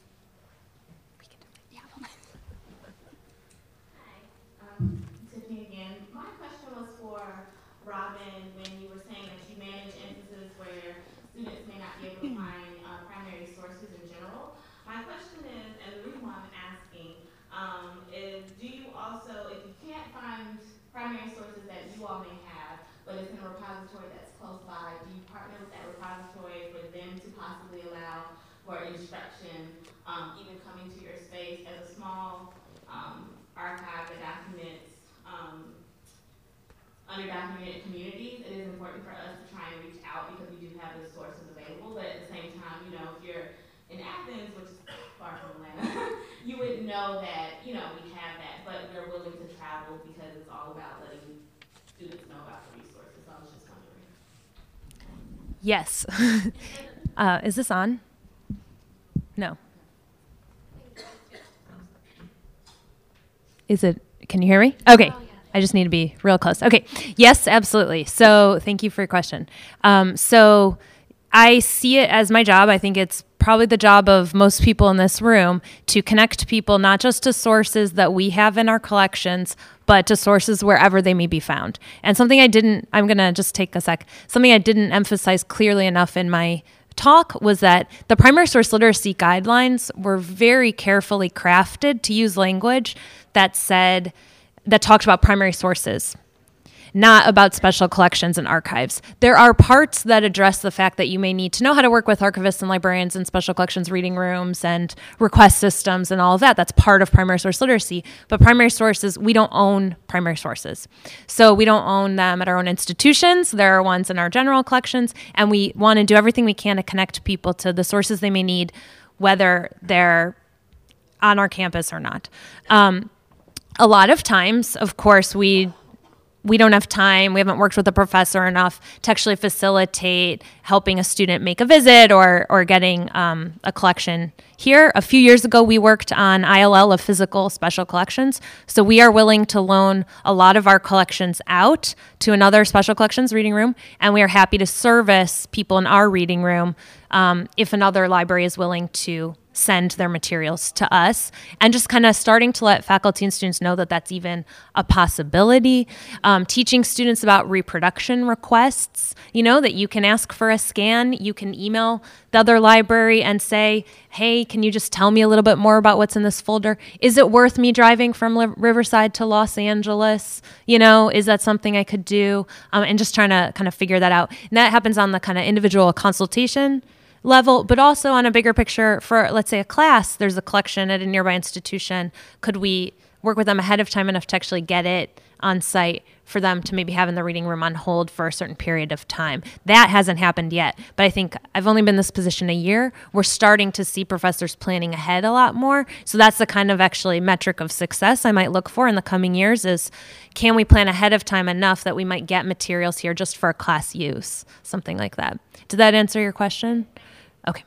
Hi, Tiffany again. My question was for Robin when you were saying that you manage instances where students may not be able to find primary sources in general. My question is, and the reason why I'm asking, is do you also, if you can't find primary sources that you all may have, but it's in a repository that's close by, do you partner with that repository for them to possibly allow for instruction, even coming to your space as a small archive that documents underdocumented communities? It is important for us to try and reach out because we do have the sources available, but at the same time, you know, if you're in Athens, which is far from Atlanta, you would know that, you know, we have that, but we're willing to travel because it's all about letting students know about the resources. So I was just wondering. Yes. Is this on? No. Is it, can you hear me? Okay. I just need to be real close. Okay. Yes, absolutely. So thank you for your question. So I see it as my job. I think it's probably the job of most people in this room to connect people not just to sources that we have in our collections, but to sources wherever they may be found. And something I'm going to just take a sec, something I didn't emphasize clearly enough in my talk was that the primary source literacy guidelines were very carefully crafted to use language that talked about primary sources, not about special collections and archives. There are parts that address the fact that you may need to know how to work with archivists and librarians and special collections reading rooms and request systems and all of that. That's part of primary source literacy. But primary sources, we don't own primary sources. So we don't own them at our own institutions. There are ones in our general collections, and we want to do everything we can to connect people to the sources they may need, whether they're on our campus or not. A lot of times, of course, we don't have time, we haven't worked with a professor enough to actually facilitate helping a student make a visit or getting a collection here. A few years ago, we worked on ILL of physical special collections. So we are willing to loan a lot of our collections out to another special collections reading room, and we are happy to service people in our reading room if another library is willing to send their materials to us, and just kind of starting to let faculty and students know that that's even a possibility. Teaching students about reproduction requests, that you can ask for a scan, you can email the other library and say, hey, can you just tell me a little bit more about what's in this folder? Is it worth me driving from Riverside to Los Angeles? Is that something I could do? And just trying to kind of figure that out. And that happens on the kind of individual consultation level, but also on a bigger picture for, let's say, a class, there's a collection at a nearby institution. Could we work with them ahead of time enough to actually get it on site for them to maybe have in the reading room on hold for a certain period of time? That hasn't happened yet, but I think I've only been in this position a year. We're starting to see professors planning ahead a lot more. So that's the kind of actually metric of success I might look for in the coming years is, can we plan ahead of time enough that we might get materials here just for class use, something like that. Did that answer your question? Okay.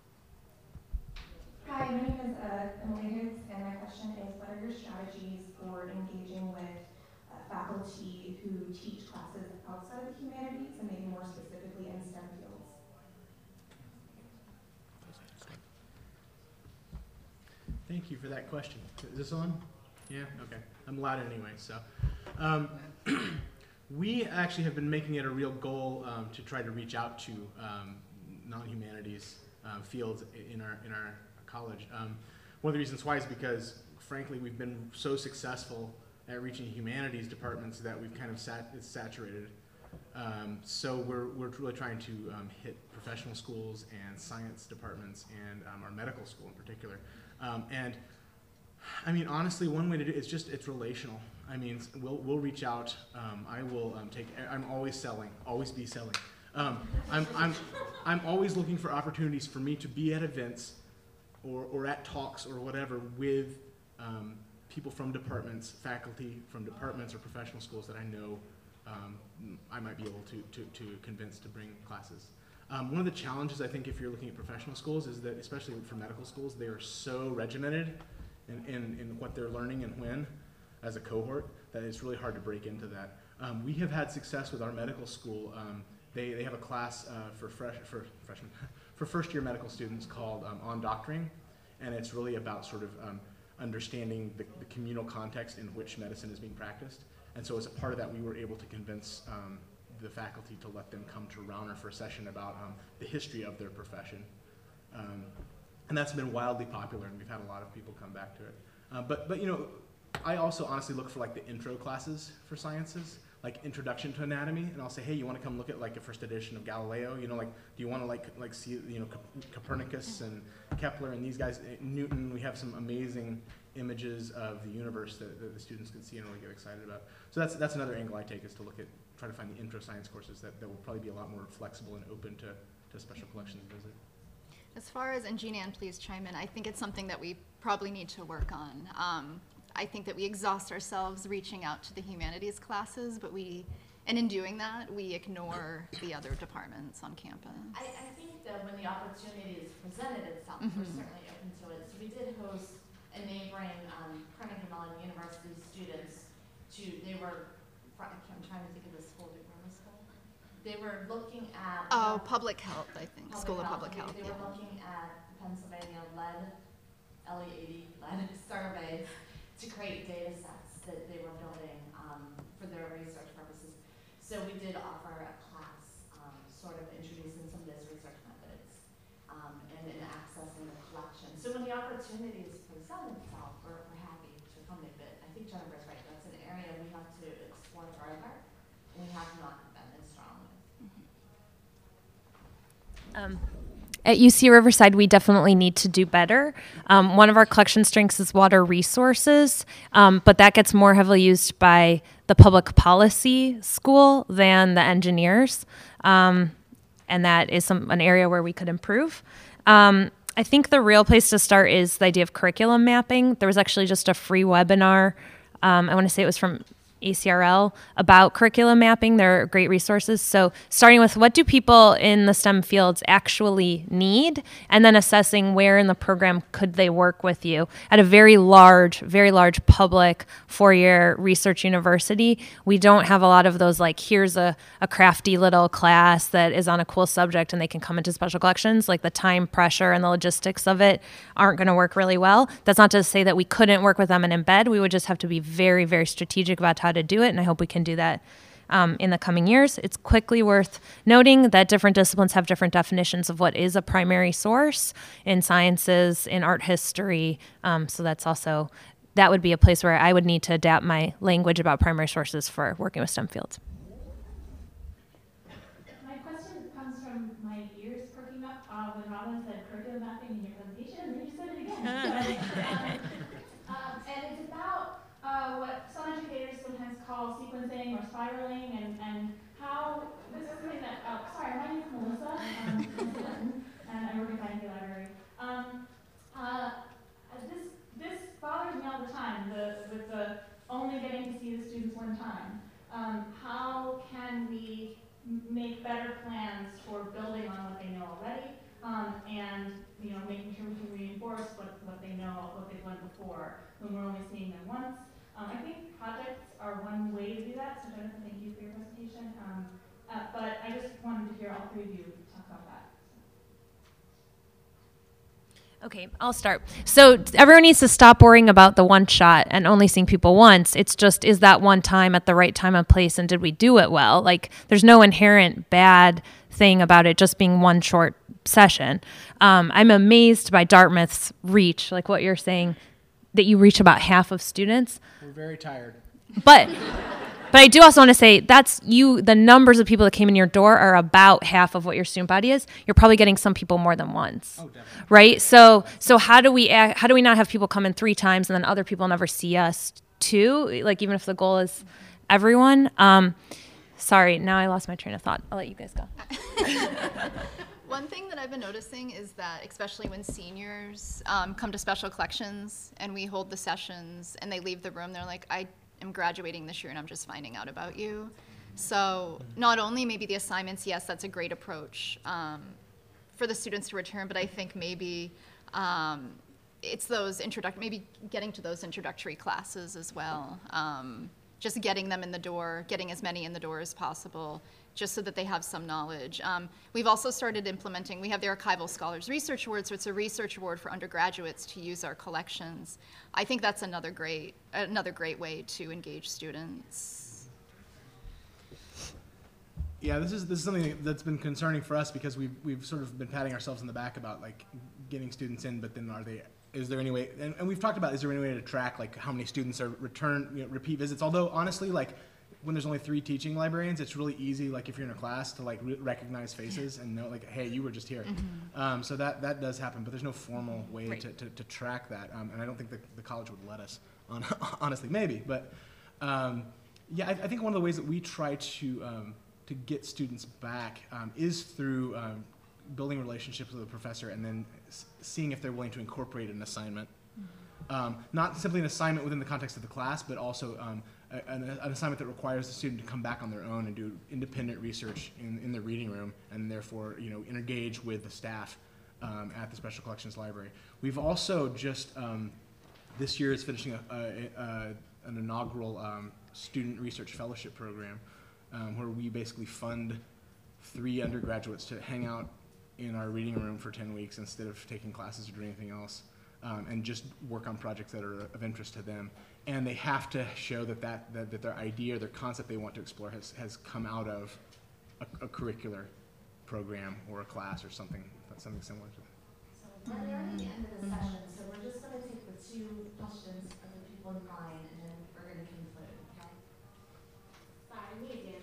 Hi, my name is Emily Higgs, and my question is, what are your strategies for engaging with faculty who teach classes outside of the humanities and maybe more specifically in STEM fields? Thank you for that question. Is this on? Yeah? Okay. I'm loud anyway, so. We actually have been making it a real goal to try to reach out to non-humanities fields in our college. One of the reasons why is because, frankly, we've been so successful at reaching humanities departments that we've kind of it's saturated. So we're really trying to hit professional schools and science departments and our medical school in particular. And I mean, honestly, one way to do it is it's relational. I mean, we'll reach out. I will I'm always selling, always be selling. I'm always looking for opportunities for me to be at events or at talks or whatever with people from departments, faculty from departments or professional schools that I know I might be able to convince to bring classes. One of the challenges, I think, if you're looking at professional schools is that, especially for medical schools, they are so regimented in what they're learning and when as a cohort that it's really hard to break into that. We have had success with our medical school. They have a class for freshmen, for first-year medical students called On Doctoring, and it's really about sort of understanding the communal context in which medicine is being practiced. And so as a part of that, we were able to convince the faculty to let them come to Rauner for a session about the history of their profession. And that's been wildly popular, and we've had a lot of people come back to it. But you know, I also honestly look for like the intro classes for sciences, like Introduction to Anatomy, and I'll say, hey, you want to come look at like a first edition of Galileo? You know, like, do you want to like see, you know, Copernicus and Kepler and these guys, Newton? We have some amazing images of the universe that the students can see and really get excited about. So that's another angle I take, is to look at, try to find the intro science courses that will probably be a lot more flexible and open to special collections visit. As far as, and Jean Ann, please chime in, I think it's something that we probably need to work on. I think that we exhaust ourselves reaching out to the humanities classes, but and in doing that, we ignore the other departments on campus. I think that when the opportunity is presented itself, we're certainly open to it. So we did host a neighboring Carnegie Mellon University students they were, I'm trying to think of the school, do you remember the school? They were looking at. Oh, public health, I think. School of Public Health. They were looking at Pennsylvania LEAD surveys to create data sets that they were building for their research purposes. So we did offer a class sort of introducing some of those research methods and accessing the collection. So when the opportunities present itself, we're happy to accommodate it. I think Jennifer's right. That's an area we have to explore further, and we have not been as strong with. At UC Riverside, we definitely need to do better. One of our collection strengths is water resources, but that gets more heavily used by the public policy school than the engineers, and that is an area where we could improve. I think the real place to start is the idea of curriculum mapping. There was actually just a free webinar, I want to say it was from ACRL, about curriculum mapping. There are great resources. So starting with what do people in the STEM fields actually need, and then assessing where in the program could they work with you. At a very large public four-year research university, we don't have a lot of those, like, here's a crafty little class that is on a cool subject and they can come into special collections. Like, the time pressure and the logistics of it aren't going to work really well. That's not to say that we couldn't work with them and embed. We would just have to be very, very strategic about how to do it, and I hope we can do that in the coming years. It's quickly worth noting that different disciplines have different definitions of what is a primary source in sciences, in art history, so that would be a place where I would need to adapt my language about primary sources for working with STEM fields. My question comes from my ears perking up when Robin said curriculum mapping in your presentation, and then you said it again. And it's about what some educators sometimes call sequencing or spiraling, and how this is something that, sorry, my name is Melissa, and I work at Beinecke Library. This bothers me all the time, with the only getting to see the students one time. How can we make better plans for building on what they know already, and making sure we can reinforce what they know, what they've learned before, when we're only seeing them once. I think projects are one way to do that, so Jennifer, thank you for your presentation. But I just wanted to hear all three of you talk about that. Okay, I'll start. So everyone needs to stop worrying about the one shot and only seeing people once. It's just, is that one time at the right time and place, and did we do it well? Like, there's no inherent bad thing about it just being one short session. I'm amazed by Dartmouth's reach, like what you're saying, that you reach about half of students. We're very tired. But I do also want to say the numbers of people that came in your door are about half of what your student body is. You're probably getting some people more than once. Oh, definitely. Right? So how do we not have people come in 3 times and then other people never see us too? Like, even if the goal is everyone. Sorry, now I lost my train of thought. I'll let you guys go. One thing that I've been noticing is that, especially when seniors come to special collections and we hold the sessions and they leave the room, they're like, I am graduating this year and I'm just finding out about you. So not only maybe the assignments, yes, that's a great approach for the students to return, but I think maybe it's those maybe getting to those introductory classes as well. Just getting them in the door, getting as many in the door as possible, just so that they have some knowledge. We've also started implementing, we have the Archival Scholars Research Award, so it's a research award for undergraduates to use our collections. I think that's another great way to engage students. Yeah, this is something that's been concerning for us, because we've sort of been patting ourselves on the back about, like, getting students in, but then is there any way, and we've talked about, is there any way to track, like, how many students are repeat visits? Although, honestly, like, when there's only 3 teaching librarians, it's really easy, like, if you're in a class, to, like, recognize faces and know, like, hey, you were just here. Mm-hmm. So that does happen, but there's no formal way to track that, and I don't think the college would let us, honestly, maybe, but yeah, I think one of the ways that we try to get students back is through building relationships with a professor and then seeing if they're willing to incorporate an assignment. Not simply an assignment within the context of the class, but also an assignment that requires the student to come back on their own and do independent research in the reading room, and therefore engage with the staff at the Special Collections Library. We've also just this year is finishing an inaugural student research fellowship program, where we basically fund 3 undergraduates to hang out in our reading room for 10 weeks instead of taking classes or doing anything else, and just work on projects that are of interest to them. And they have to show that their idea or their concept they want to explore has come out of a curricular program or a class or something similar to that. So we're nearing the end of the session, so we're just going to take the 2 questions of the people in line, and then we're going to conclude, okay? Sorry, me again.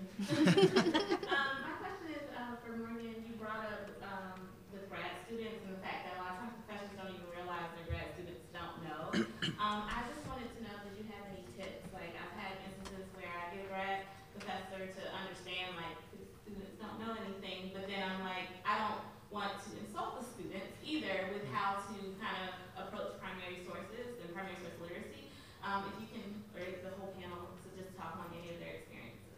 My question is for Morgan. You brought up with grad students and the fact that a lot of times professors don't even realize their grad students don't know. I just wanted to know, did you have any tips? Like, I've had instances where I get a grad professor to understand, like, the students don't know anything, but then I'm like, I don't want to insult the students either with how to kind of approach primary sources and primary source literacy. If you can, or the whole panel, to just talk on any of their experiences.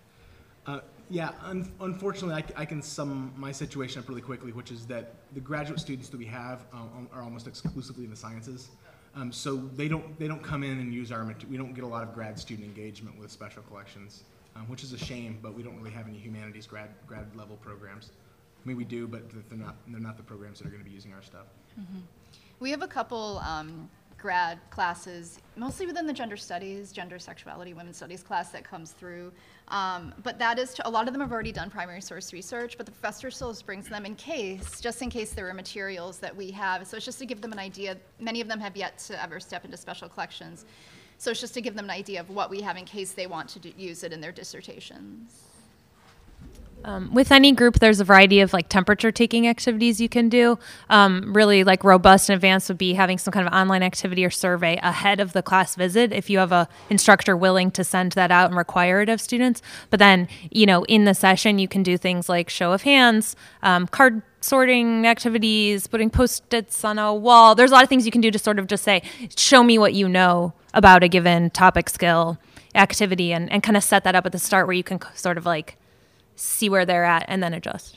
Yeah, unfortunately, I can sum my situation up really quickly, which is that the graduate students that we have are almost exclusively in the sciences. So they don't come in and use our material. We don't get a lot of grad student engagement with special collections, which is a shame. But we don't really have any humanities grad level programs. I mean, we do, but they're not the programs that are going to be using our stuff. Mm-hmm. We have a couple grad classes, mostly within the gender studies, gender, sexuality, women's studies class that comes through. But that is, a lot of them have already done primary source research, but the professor still brings them just in case there are materials that we have. So it's just to give them an idea. Many of them have yet to ever step into special collections. So it's just to give them an idea of what we have in case they want to use it in their dissertations. With any group, there's a variety of like temperature taking activities you can do. Really like robust and advanced would be having some kind of online activity or survey ahead of the class visit if you have a instructor willing to send that out and require it of students. But then, in the session, you can do things like show of hands, card sorting activities, putting Post-its on a wall. There's a lot of things you can do to sort of just say, show me what you know about a given topic, skill, activity, and kind of set that up at the start where you can sort of like see where they're at and then adjust.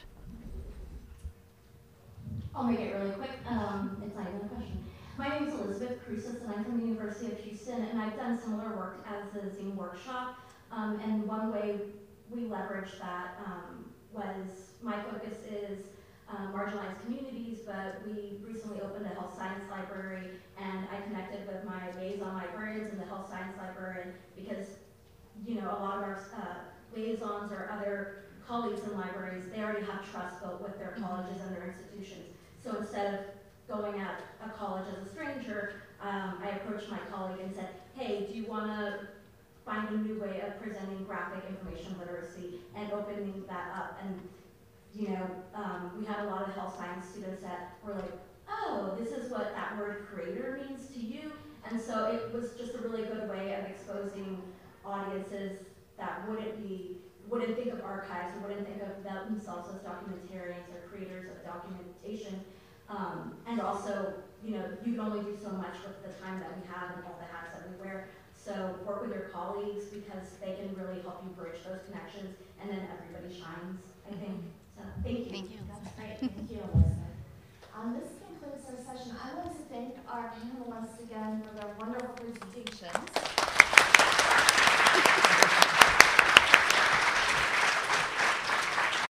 I'll make it really quick. It's not even a question. My name is Elizabeth Cruces, and I'm from the University of Houston, and I've done similar work as the Zoom workshop. And one way we leveraged that was, my focus is marginalized communities, but we recently opened a health science library, and I connected with my liaison librarians in the health science library because, a lot of our liaisons or other colleagues in libraries, they already have trust built with their colleges and their institutions. So instead of going at a college as a stranger, I approached my colleague and said, hey, do you want to find a new way of presenting graphic information literacy and opening that up? And, we had a lot of health science students that were like, oh, this is what that word creator means to you. And so it was just a really good way of exposing audiences that wouldn't think of archives or wouldn't think of themselves as documentarians or creators of documentation. And also, you can only do so much with the time that we have and all the hats that we wear. So work with your colleagues because they can really help you bridge those connections, and then everybody shines, I think. So thank you. Thank you. That's great. Thank you, Elizabeth. This concludes our session. I want to thank our panelists again for their